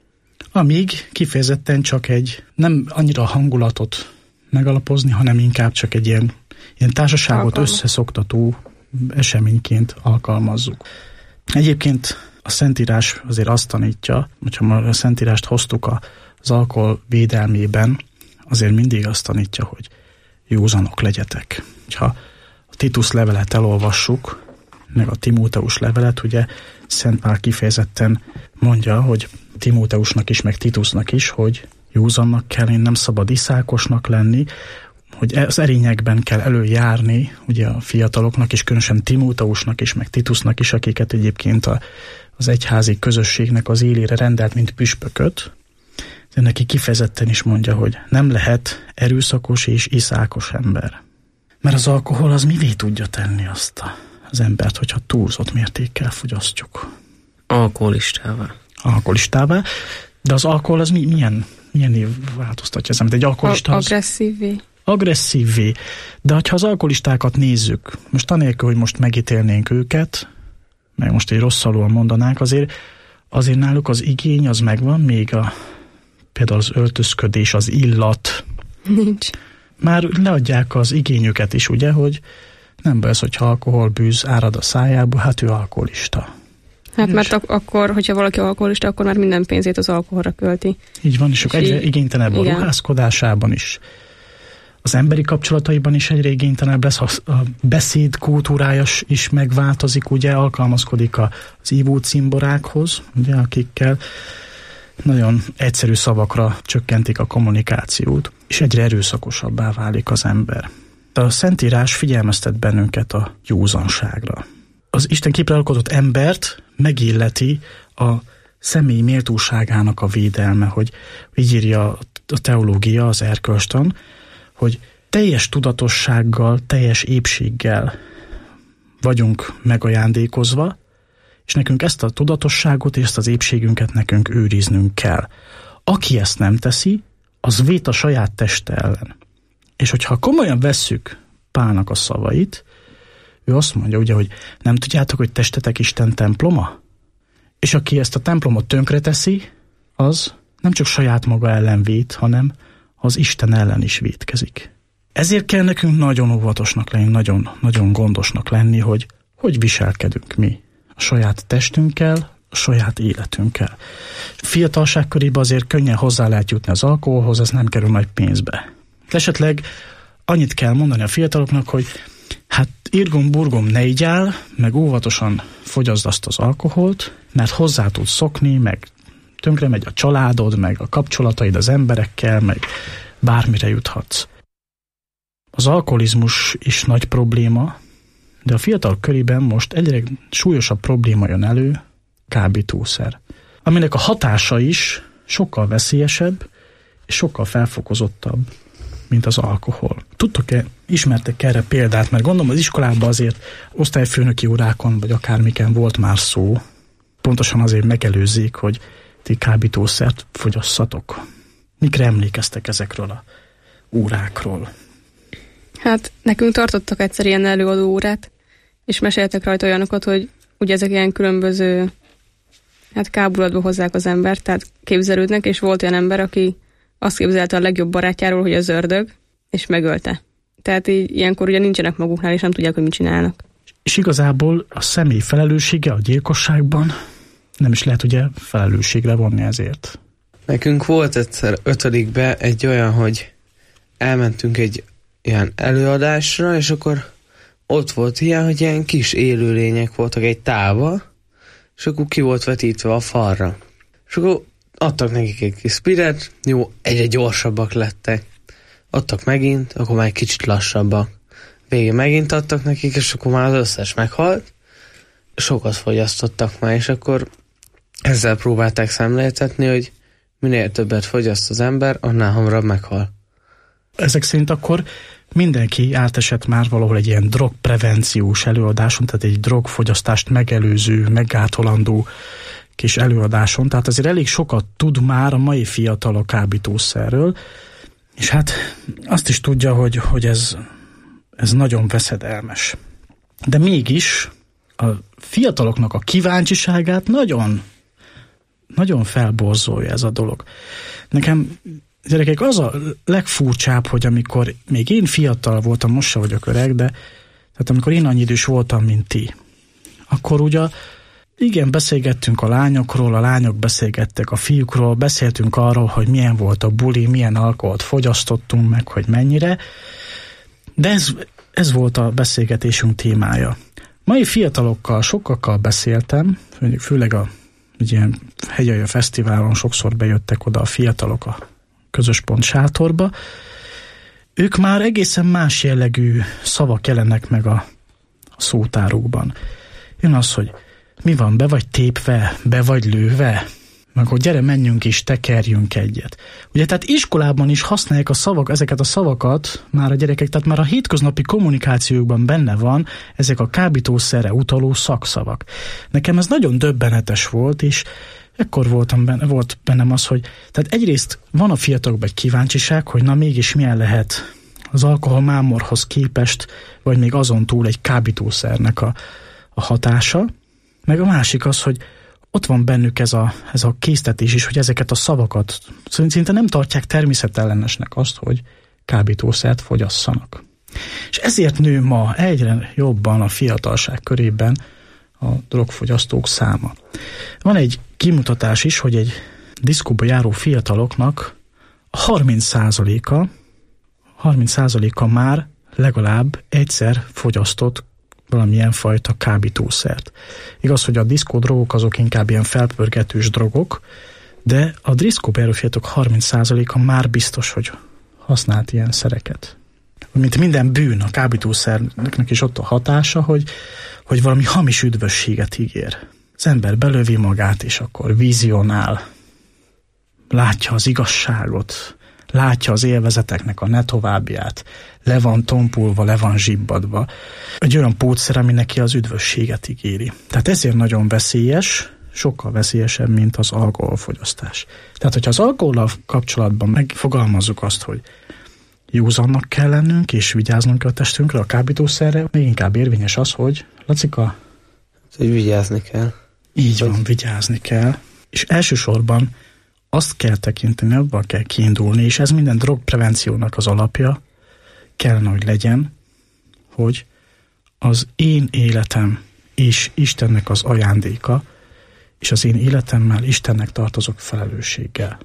Amíg kifejezetten csak egy nem annyira hangulatot megalapozni, hanem inkább csak egy ilyen, ilyen társaságot Alkalma. összeszoktató eseményként alkalmazzuk. Egyébként a Szentírás azért azt tanítja, hogyha már a Szentírást hoztuk az alkohol védelmében, azért mindig azt tanítja, hogy józanok legyetek. Ha a Titus levelet elolvassuk, meg a Timóteus levelet, ugye Szent Pál kifejezetten mondja, hogy Timóteusnak is, meg Titusnak is, hogy józannak kell, én nem szabad iszákosnak lenni, hogy az erényekben kell előjárni, ugye a fiataloknak, és különösen Timóteusnak is, meg Titusnak is, akiket egyébként a, az egyházi közösségnek az élére rendelt, mint püspököt. De neki kifejezetten is mondja, hogy nem lehet erőszakos és iszákos ember. Mert az alkohol az mivé tudja tenni azt a, az embert, hogyha túlzott mértékkel fogyasztjuk? Alkoholistává. Alkoholistává. De az alkohol az mi, milyen, milyen év változtatja ezen? Egy alkoholista az... Agresszívvé. Agresszívvé. De ha az alkoholistákat nézzük, most anélkül, hogy most megítélnénk őket, meg most egy rosszalúan mondanánk, azért, azért náluk az igény az megvan, még a, például az öltözködés, az illat. Nincs. Már leadják az igényüket is, ugye, hogy nem baj az, hogyha alkoholbűz árad a szájába, hát ő alkoholista. Hát mert ak- akkor, hogyha valaki alkoholista, akkor már minden pénzét az alkoholra költi. Így van, és, és egyre igénytelenebb a ruházkodásában is. Az emberi kapcsolataiban is egyre igénytelenebb lesz, a beszéd kultúrája is megváltozik, ugye, alkalmazkodik az ívó cimborákhoz, ugye, akikkel nagyon egyszerű szavakra csökkentik a kommunikációt, és egyre erőszakosabbá válik az ember. De a Szentírás figyelmeztet bennünket a józanságra. Az Isten képre alkotott embert megilleti a személy méltóságának a védelme, hogy így írja a teológia, az erkölcstan, hogy teljes tudatossággal, teljes épséggel vagyunk megajándékozva, és nekünk ezt a tudatosságot és ezt az épségünket nekünk őriznünk kell. Aki ezt nem teszi, az vét a saját teste ellen. És hogyha komolyan vesszük Pálnak a szavait, ő azt mondja, ugye, hogy nem tudjátok, hogy testetek Isten temploma? És aki ezt a templomot tönkreteszi, az nem csak saját maga ellen vét, hanem az Isten ellen is vétkezik. Ezért kell nekünk nagyon óvatosnak lenni, nagyon, nagyon gondosnak lenni, hogy hogy viselkedünk mi a saját testünkkel, a saját életünkkel. Fiatalság körében azért könnyen hozzá lehet jutni az alkoholhoz, ez nem kerül nagy pénzbe. Esetleg annyit kell mondani a fiataloknak, hogy hát irgum-burgum ne igyál, meg óvatosan fogyaszd azt az alkoholt, mert hozzá tudsz szokni, meg tönkre megy a családod, meg a kapcsolataid az emberekkel, meg bármire juthatsz. Az alkoholizmus is nagy probléma, de a fiatal körében most egyre súlyosabb probléma jön elő, kábítószer, aminek a hatása is sokkal veszélyesebb és sokkal felfokozottabb, mint az alkohol. Tudtok-e, ismertek erre példát? Mert gondolom az iskolában azért osztályfőnöki órákon, vagy akármiken volt már szó, pontosan azért megelőzzék, hogy ti kábítószert fogyasszatok. Mikre emlékeztek ezekről a órákról? Hát nekünk tartottak egyszer ilyen előadó órát, és meséltek rajta olyanokat, hogy ugye ezek ilyen különböző hát kábulatba hozzák az embert, tehát képzelődnek, és volt olyan ember, aki azt képzelte a legjobb barátjáról, hogy az ördög, és megölte. Tehát így, ilyenkor ugye nincsenek maguknál, és nem tudják, hogy mit csinálnak. És igazából a személy felelőssége a gyilkosságban nem is lehet ugye felelősségre vonni ezért. Nekünk volt egyszer ötödikben egy olyan, hogy elmentünk egy ilyen előadásra, és akkor ott volt ilyen, hogy ilyen kis élőlények voltak egy tálba, és akkor ki volt vetítve a falra. És akkor adtak nekik egy kis spiret, jó, egyre gyorsabbak lettek. Adtak megint, akkor már egy kicsit lassabbak. Végén megint adtak nekik, és akkor már az összes meghalt. Sokat fogyasztottak már, és akkor ezzel próbálták szemléltetni, hogy minél többet fogyaszt az ember, annál hamarabb meghal. Ezek szerint akkor mindenki átesett már valahol egy ilyen drogprevenciós előadáson, tehát egy drogfogyasztást megelőző, meggátolandó kis előadáson, tehát azért elég sokat tud már a mai fiatal a kábítószerről, és hát azt is tudja, hogy, hogy ez, ez nagyon veszedelmes. De mégis a fiataloknak a kíváncsiságát nagyon, nagyon felborzolja ez a dolog. Nekem, gyerekek, az a legfurcsább, hogy amikor még én fiatal voltam, most se vagyok öreg, de tehát amikor én annyi idős voltam, mint ti, akkor ugye igen, beszélgettünk a lányokról, a lányok beszélgettek a fiúkról, beszéltünk arról, hogy milyen volt a buli, milyen alkoholt fogyasztottunk meg, hogy mennyire, de ez, ez volt a beszélgetésünk témája. Mai fiatalokkal, sokakkal beszéltem, főleg a ilyen Hegyalja Fesztiválon sokszor bejöttek oda a fiatalok a Közös Pont sátorba. Ők már egészen más jellegű szavak jelennek meg a, a szótárukban. Jön az, hogy mi van, be vagy tépve, be vagy lőve, meg hogy gyere, menjünk és tekerjünk egyet. Ugye, tehát iskolában is használják a szavak, ezeket a szavakat már a gyerekek, tehát már a hétköznapi kommunikációkban benne van ezek a kábítószerre utaló szakszavak. Nekem ez nagyon döbbenetes volt, és ekkor voltam benne, volt bennem az, hogy tehát egyrészt van a fiatalokban egy kíváncsiság, hogy na mégis milyen lehet az alkohol mámorhoz képest, vagy még azon túl egy kábítószernek a, a hatása, meg a másik az, hogy ott van bennük ez a, ez a késztetés is, hogy ezeket a szavakat szinte nem tartják természetellenesnek azt, hogy kábítószert fogyasszanak. És ezért nő ma egyre jobban a fiatalság körében a drogfogyasztók száma. Van egy kimutatás is, hogy egy diszkóba járó fiataloknak a harminc százaléka, harminc százaléka már legalább egyszer fogyasztott valamilyen fajta kábítószert. Igaz, hogy a diszkódrogok azok inkább ilyen felpörgetős drogok, de a diszkóba járó fiatalok harminc százaléka már biztos, hogy használt ilyen szereket. Mint minden bűn, a kábítószernek is ott a hatása, hogy, hogy valami hamis üdvösséget ígér. Az ember belövi magát, és akkor vizionál, látja az igazságot, látja az élvezeteknek a ne továbbját, le van tompulva, le van zsibbadva. Egy olyan pótszer, ami neki az üdvösséget ígéri. Tehát ezért nagyon veszélyes, sokkal veszélyesebb, mint az alkoholfogyasztás. Tehát, hogyha az alkohollal kapcsolatban megfogalmazzuk azt, hogy józannak kell lennünk, és vigyáznunk a testünkre, a kábítószerre, még inkább érvényes az, hogy Lacika... Hogy vigyázni kell. Így van, vigyázni kell. És elsősorban azt kell tekinteni, abban kell kiindulni, és ez minden drogprevenciónak az alapja kellene, hogy legyen, hogy az én életem és Istennek az ajándéka, és az én életemmel Istennek tartozok felelősséggel.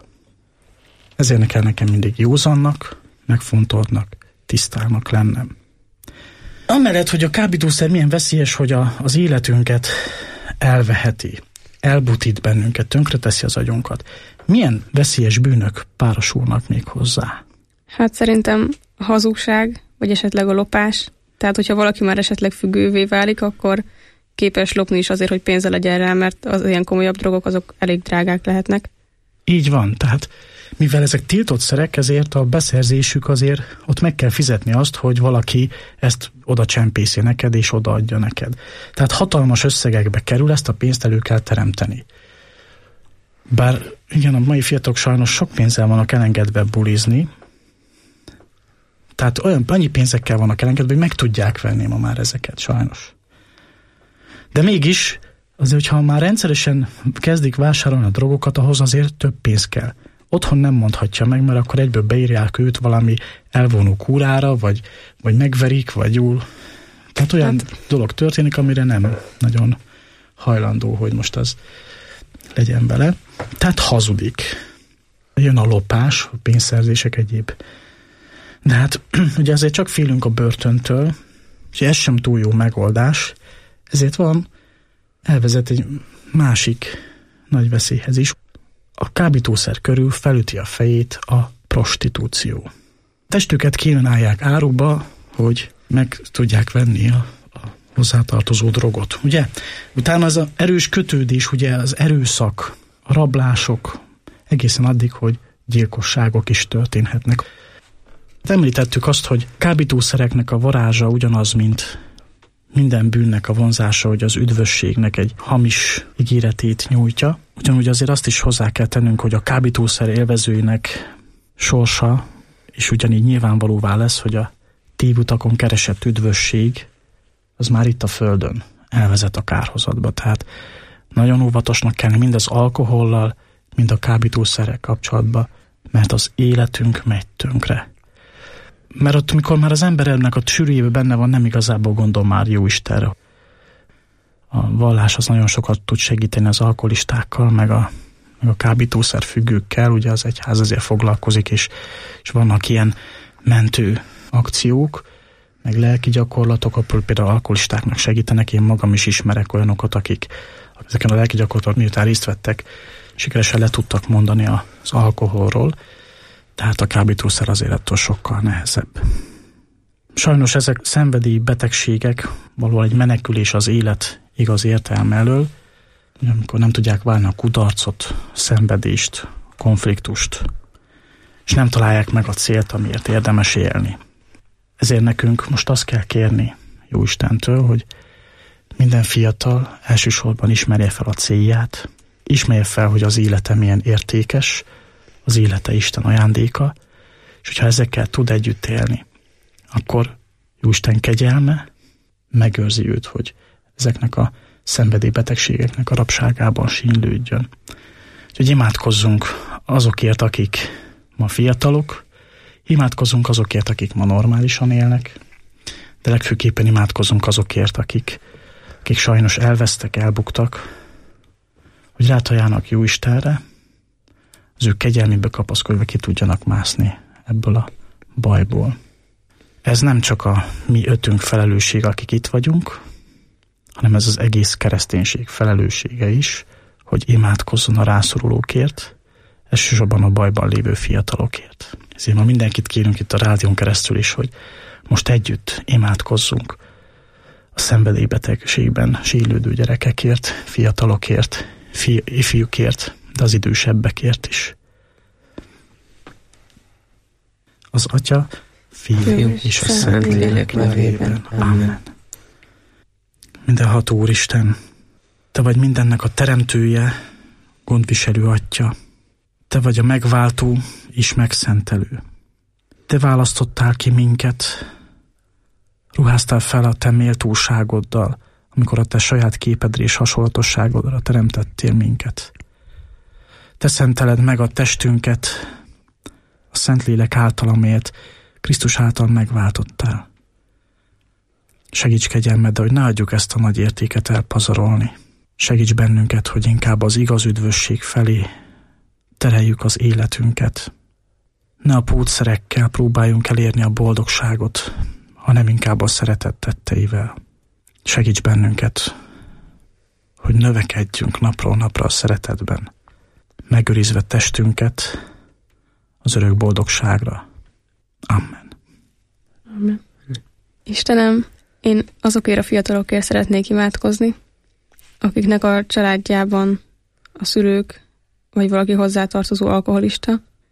Ezért kell nekem mindig józannak, megfontoltnak, tisztának lennem. Amellett, hogy a kábítószer milyen veszélyes, hogy a, az életünket elveheti, elbutít bennünket, tönkreteszi az agyunkat. Milyen veszélyes bűnök párosulnak még hozzá? Hát szerintem a hazugság, vagy esetleg a lopás. Tehát, hogyha valaki már esetleg függővé válik, akkor képes lopni is azért, hogy pénze legyen rá, mert az ilyen komolyabb drogok azok elég drágák lehetnek. Így van, tehát mivel ezek tiltott szerek, ezért a beszerzésük azért ott meg kell fizetni azt, hogy valaki ezt oda csempészi neked, és odaadja neked. Tehát hatalmas összegekbe kerül, ezt a pénzt elő kell teremteni. Bár igen, a mai fiatalok sajnos sok pénzzel vannak elengedve bulizni, tehát olyan, annyi pénzekkel vannak elengedve, hogy meg tudják venni ma már ezeket, sajnos. De mégis, azért, hogyha már rendszeresen kezdik vásárolni a drogokat, ahhoz azért több pénz kell. Otthon nem mondhatja meg, mert akkor egyből beírják őt valami elvonó kúrára, vagy, vagy megverik, vagy jól. Tehát olyan hát. dolog történik, amire nem nagyon hajlandó, hogy most az legyen vele. Tehát hazudik. Jön a lopás, a pénzszerzések egyéb. De hát ugye azért csak félünk a börtöntől, és ez sem túl jó megoldás, ezért van, elvezet egy másik nagy veszélyhez is. A kábítószer körül felüti a fejét a prostitúció. Testüket kínálják áruba, hogy meg tudják venni a, a hozzátartozó drogot, ugye? Utána az a erős kötődés, ugye az erőszak, a rablások, egészen addig, hogy gyilkosságok is történhetnek. Említettük azt, hogy kábítószereknek a varázsa ugyanaz, mint minden bűnnek a vonzása, hogy az üdvösségnek egy hamis ígéretét nyújtja. Ugyanúgy azért azt is hozzá kell tennünk, hogy a kábítószer élvezőinek sorsa, és ugyanígy nyilvánvalóvá lesz, hogy a tévutakon keresett üdvösség az már itt a földön elvezet a kárhozatba. Tehát nagyon óvatosnak kell mind az alkohollal, mind a kábítószerrel kapcsolatban, mert az életünk megy tönkre. Mert ott, mikor már az embernek a sűrűjében benne van, nem igazából gondol már Jóistenre. A vallás az nagyon sokat tud segíteni az alkoholistákkal, meg a, meg a kábítószer függőkkel, ugye az egyház azért foglalkozik, és, és vannak ilyen mentő akciók, meg lelki gyakorlatok, akkor például alkoholistáknak segítenek. Én magam is ismerek olyanokat, akik ezeken a lelki gyakorlatok miután részt vettek, sikeresen le tudtak mondani az alkoholról, tehát a kábítószer azért ettől sokkal nehezebb. Sajnos ezek szenvedélyi betegségek, valóban egy menekülés az élet igaz értelme elől, amikor nem tudják válni a kudarcot, szenvedést, konfliktust, és nem találják meg a célt, amiért érdemes élni. Ezért nekünk most azt kell kérni Jóistentől, hogy minden fiatal elsősorban ismerje fel a célját, ismerje fel, hogy az élete milyen értékes, az élete Isten ajándéka, és hogyha ezekkel tud együtt élni, akkor Jóisten kegyelme megőrzi őt, hogy ezeknek a szenvedélybetegségeknek a rabságában sínylődjön. Úgyhogy imádkozzunk azokért, akik ma fiatalok, imádkozzunk azokért, akik ma normálisan élnek, de legfőképpen imádkozzunk azokért, akik, akik sajnos elvesztek, elbuktak, hogy rátalálnak Jóistenre, az ő kegyelmébe kapaszkodva ki tudjanak mászni ebből a bajból. Ez nem csak a mi ötünk felelősség, akik itt vagyunk, hanem ez az egész kereszténység felelőssége is, hogy imádkozzon a rászorulókért, elsősorban a bajban lévő fiatalokért. Ezért ma mindenkit kérünk itt a rádión keresztül is, hogy most együtt imádkozzunk a szenvedélybetegségben sínylődő gyerekekért, fiatalokért, fi, ifjúkért, de az idősebbekért is. Az Atya, Fiú, Fiú és a Szentlélek nevében. Amen. Mindenható Úristen, Te vagy mindennek a teremtője, gondviselő Atya. Te vagy a megváltó és megszentelő. Te választottál ki minket, ruháztál fel a Te méltóságoddal, amikor a Te saját képedre és hasonlatosságodra teremtettél minket. Te szenteled meg a testünket a Szentlélek által, amelyet Krisztus által megváltottál. Segíts kegyelmed, hogy ne adjuk ezt a nagy értéket elpazarolni. Segíts bennünket, hogy inkább az igaz üdvösség felé tereljük az életünket. Ne a pótszerekkel próbáljunk elérni a boldogságot, hanem inkább a szeretet tetteivel. Segíts bennünket, hogy növekedjünk napról napra a szeretetben, megőrizve testünket az örök boldogságra. Amen. Amen. Istenem, én azokért a fiatalokért szeretnék imádkozni, akiknek a családjában a szülők vagy valaki hozzátartozó alkoholista,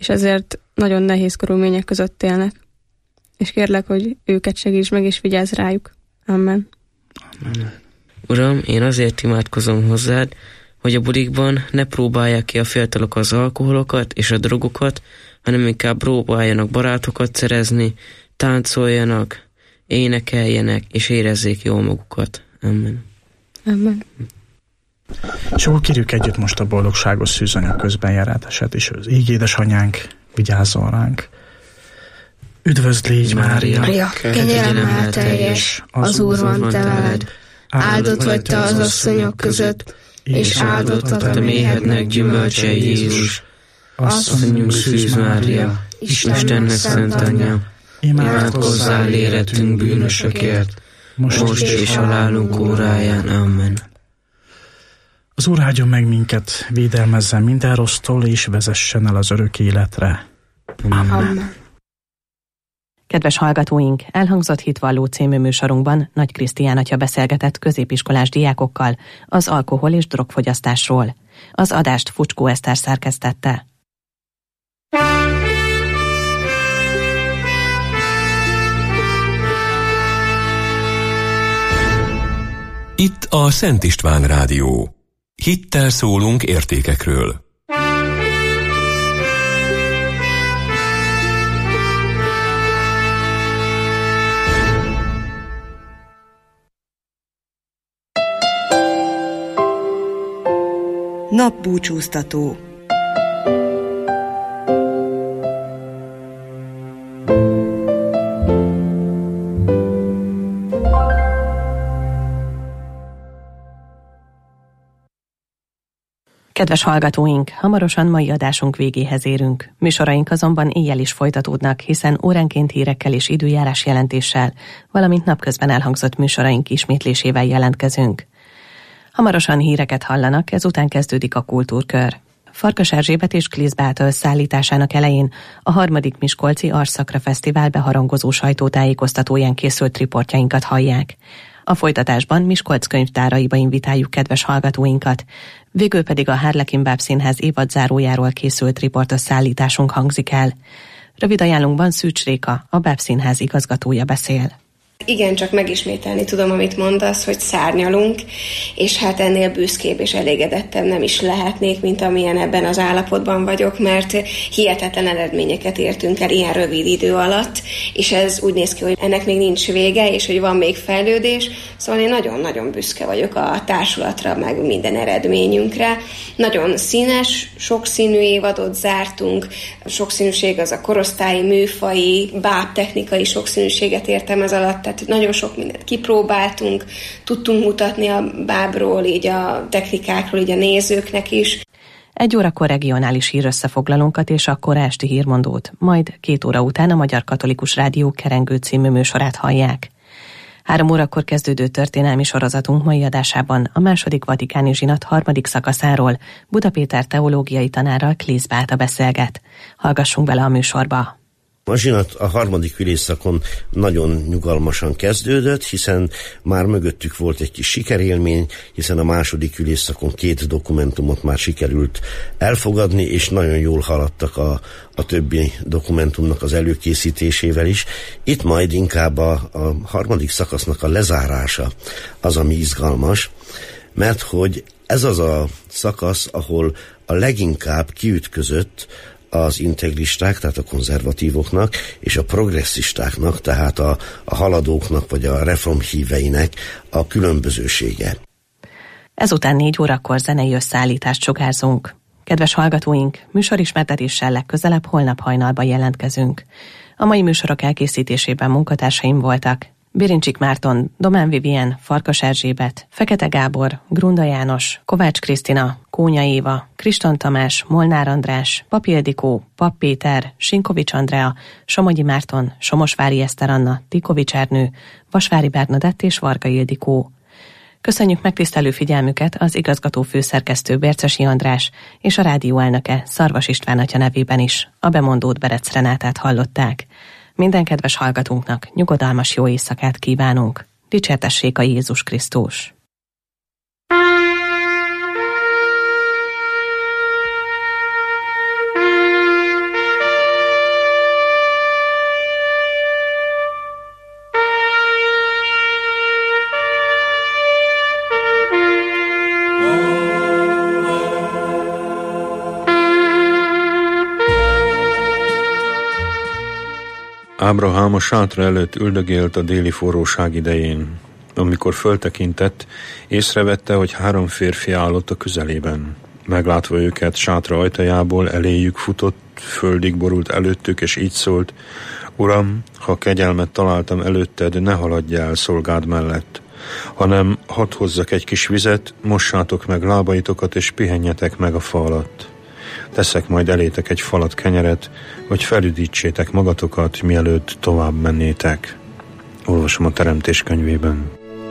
és ezért nagyon nehéz körülmények között élnek. És kérlek, hogy őket segíts meg, és vigyázz rájuk. Amen. Amen. Uram, én azért imádkozom hozzád, hogy a bulikban ne próbálják ki a fiatalok az alkoholokat és a drogokat, hanem inkább próbáljanak barátokat szerezni, táncoljanak, énekeljenek, és érezzék jól magukat. Amen. Amen. És akkor kérjük együtt most a boldogságos szűzanya közbenjárását is. Az így édesanyánk, vigyázzon ránk. Üdvözd légy, Mária! Mária, kegyelemmel teljes, az Úr van te veled, áldott vagy te az asszonyok között, és áldott a te méhednek gyümölcse Jézus. Asszonyunk Szűz Mária, Istennek szent anyja, imádkozzál életünk bűnösökért, most, most és halálunk óráján. Amen. Az Úr áldjon meg minket, védelmezzen minden rossztól, és vezessen el az örök életre. Amen. Amen. Kedves hallgatóink, elhangzott Hitvalló című műsorunkban Nagy Krisztián atya beszélgetett középiskolás diákokkal az alkohol- és drogfogyasztásról. Az adást Fucskó Eszter szerkesztette. Itt a Szent István Rádió. Hittel szólunk értékekről. Napbúcsúztató. Kedves hallgatóink, hamarosan mai adásunk végéhez érünk. Műsoraink azonban éjjel is folytatódnak, hiszen óránként hírekkel és időjárás jelentéssel, valamint napközben elhangzott műsoraink ismétlésével jelentkezünk. Hamarosan híreket hallanak, ezután kezdődik a kultúrkör. Farkas Erzsébet és Klisz Bátor szállításának elején a harmadik Miskolci Arsszakra Fesztivál beharangozó sajtótájékoztatóján készült riportjainkat hallják. A folytatásban Miskolc könyvtáraiba invitáljuk kedves hallgatóinkat, végül pedig a Harlekin Bábszínház évadzárójáról készült riportos szállításunk hangzik el. Rövid ajánlunkban Szűcs Réka, a Bábszínház igazgatója beszél. Igen, csak megismételni tudom, amit mondasz, hogy szárnyalunk, és hát ennél büszkébb és elégedettem nem is lehetnék, mint amilyen ebben az állapotban vagyok, mert hihetetlen eredményeket értünk el ilyen rövid idő alatt, és ez úgy néz ki, hogy ennek még nincs vége, és hogy van még fejlődés, szóval én nagyon-nagyon büszke vagyok a társulatra, meg minden eredményünkre. Nagyon színes, sokszínű évadot zártunk, a sokszínűség az a korosztályi, műfaji, bábtechnikai sokszínűséget értem ez alatt, tehát nagyon sok mindent kipróbáltunk, tudtunk mutatni a bábról, így a technikákról, így a nézőknek is. Egy órakor regionális hírösszefoglalónkat és akkor esti hírmondót, majd két óra után a Magyar Katolikus Rádió Kerengő című műsorát hallják. Három órakor kezdődő történelmi sorozatunk mai adásában a második vatikáni zsinat harmadik szakaszáról Buda Péter teológiai tanárral Klisz Báta beszélget. Hallgassunk bele a műsorba. A zsinat a harmadik ülésszakon nagyon nyugalmasan kezdődött, hiszen már mögöttük volt egy kis sikerélmény, hiszen a második ülésszakon két dokumentumot már sikerült elfogadni, és nagyon jól haladtak a, a többi dokumentumnak az előkészítésével is. Itt majd inkább a, a harmadik szakasznak a lezárása az, ami izgalmas, mert hogy ez az a szakasz, ahol a leginkább kiütközött az integristák, tehát a konzervatívoknak, és a progresszistáknak, tehát a, a haladóknak, vagy a reformhíveinek a különbözősége. Ezután négy órakor zenei összeállítást sugárzunk. Kedves hallgatóink, műsorismertetéssel legközelebb holnap hajnalban jelentkezünk. A mai műsorok elkészítésében munkatársaim voltak Birincsik Márton, Domán Vivien, Farkas Erzsébet, Fekete Gábor, Grunda János, Kovács Krisztina, Kónya Éva, Kriston Tamás, Molnár András, Papi Ildikó, Papp Péter, Sinkovics Andrea, Somogyi Márton, Somosvári Eszter Anna, Tikovics Ernő, Vasvári Bernadett és Varga Ildikó. Köszönjük megtisztelő figyelmüket az igazgató főszerkesztő Bércesi András és a rádió elnöke Szarvas István atya nevében is. A bemondót Berec Renátát hallották. Minden kedves hallgatónknak nyugodalmas jó éjszakát kívánunk. Dicsértessék a Jézus Krisztus! Ábrahám a sátra előtt üldögélt a déli forróság idején. Amikor föltekintett, észrevette, hogy három férfi állott a közelében. Meglátva őket sátra ajtajából, eléjük futott, földig borult előttük, és így szólt: Uram, ha kegyelmet találtam előtted, ne haladj el szolgád mellett, hanem hadd hozzak egy kis vizet, mossátok meg lábaitokat, és pihenjetek meg a fa alatt. Teszek majd elétek egy falat kenyeret, hogy felüdítsétek magatokat, mielőtt tovább mennétek. Olvasom a Teremtés könyvében.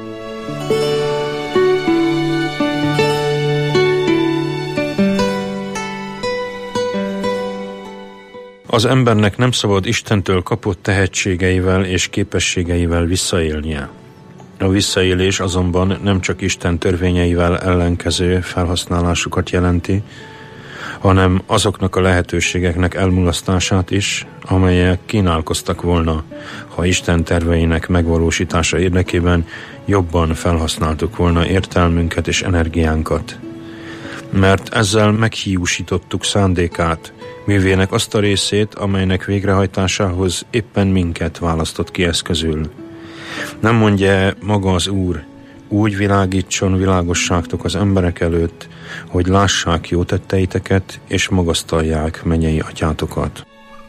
Az embernek nem szabad Istentől kapott tehetségeivel és képességeivel visszaélnie. A visszaélés azonban nem csak Isten törvényeivel ellenkező felhasználásukat jelenti, hanem azoknak a lehetőségeknek elmulasztását is, amelyek kínálkoztak volna, ha Isten terveinek megvalósítása érdekében jobban felhasználtuk volna értelmünket és energiánkat. Mert ezzel meghiúsítottuk szándékát, művének azt a részét, amelynek végrehajtásához éppen minket választott ki eszközül. Nem mondja maga az Úr: úgy világítson világosságtok az emberek előtt, hogy lássák jó tetteiteket, és magasztalják mennyei atyátokat.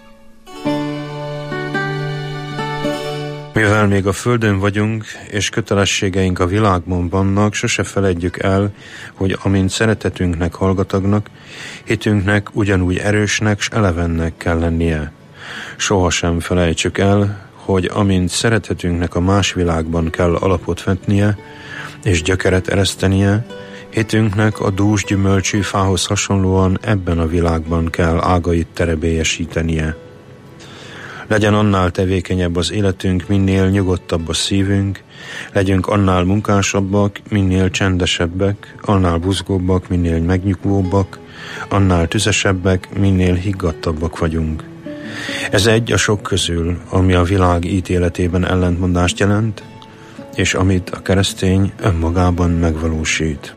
Mivel még a földön vagyunk, és kötelességeink a világban vannak, sose feledjük el, hogy amint szeretetünknek hallgatagnak, hitünknek ugyanúgy erősnek s elevennek kell lennie. Sohasem felejtsük el, hogy amint szeretetünknek a más világban kell alapot vetnie, és gyökeret eresztenie, hitünknek a dús gyümölcsű fához hasonlóan ebben a világban kell ágait terebélyesítenie. Legyen annál tevékenyebb az életünk, minél nyugodtabb a szívünk, legyünk annál munkásabbak, minél csendesebbek, annál buzgóbbak, minél megnyugvóbbak, annál tüzesebbek, minél higgadtabbak vagyunk. Ez egy a sok közül, ami a világ ítéletében ellentmondást jelent, és amit a keresztény önmagában megvalósít.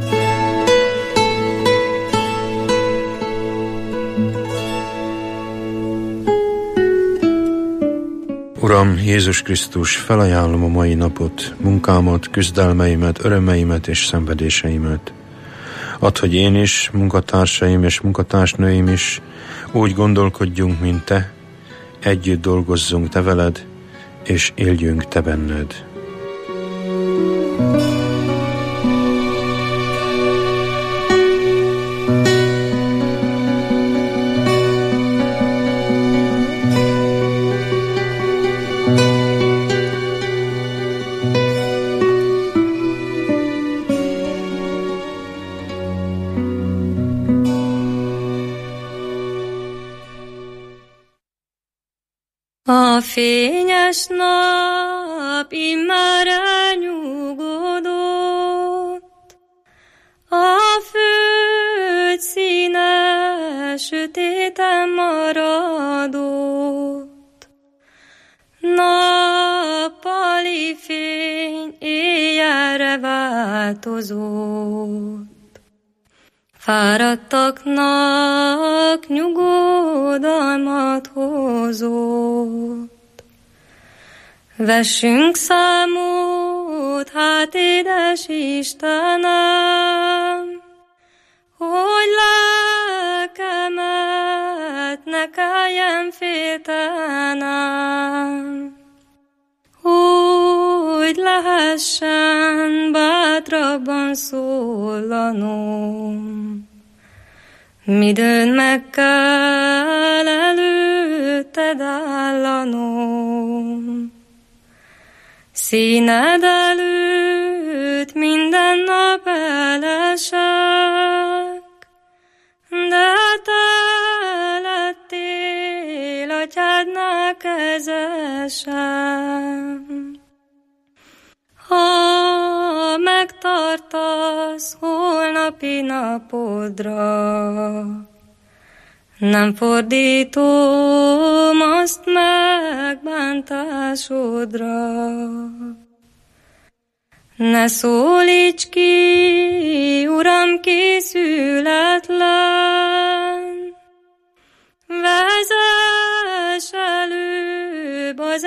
Uram, Jézus Krisztus, felajánlom a mai napot, munkámat, küzdelmeimet, örömeimet és szenvedéseimet. Add, hogy én is, munkatársaim és munkatársnőim is úgy gondolkodjunk, mint Te, együtt dolgozzunk Te veled, és éljünk Te benned. A fényes nap immár elnyugodott, a föld színe sötéten maradott. Nappali fény éjjelre változott, fáradtaknak nyugodalmat hozott. Vessünk számot, hát édes Istenem, hogy lelkemet ne kelljen féltenem, hogy lehessen bátrabban szólanom. Midőn meg kell előtted állanom, színed előtt minden nap elesek, de te lettél atyádnál kezesem. Ha megtartasz holnapi napodra, nem fordítom azt megbántásodra. Ne szólíts ki, Uram, készületlen,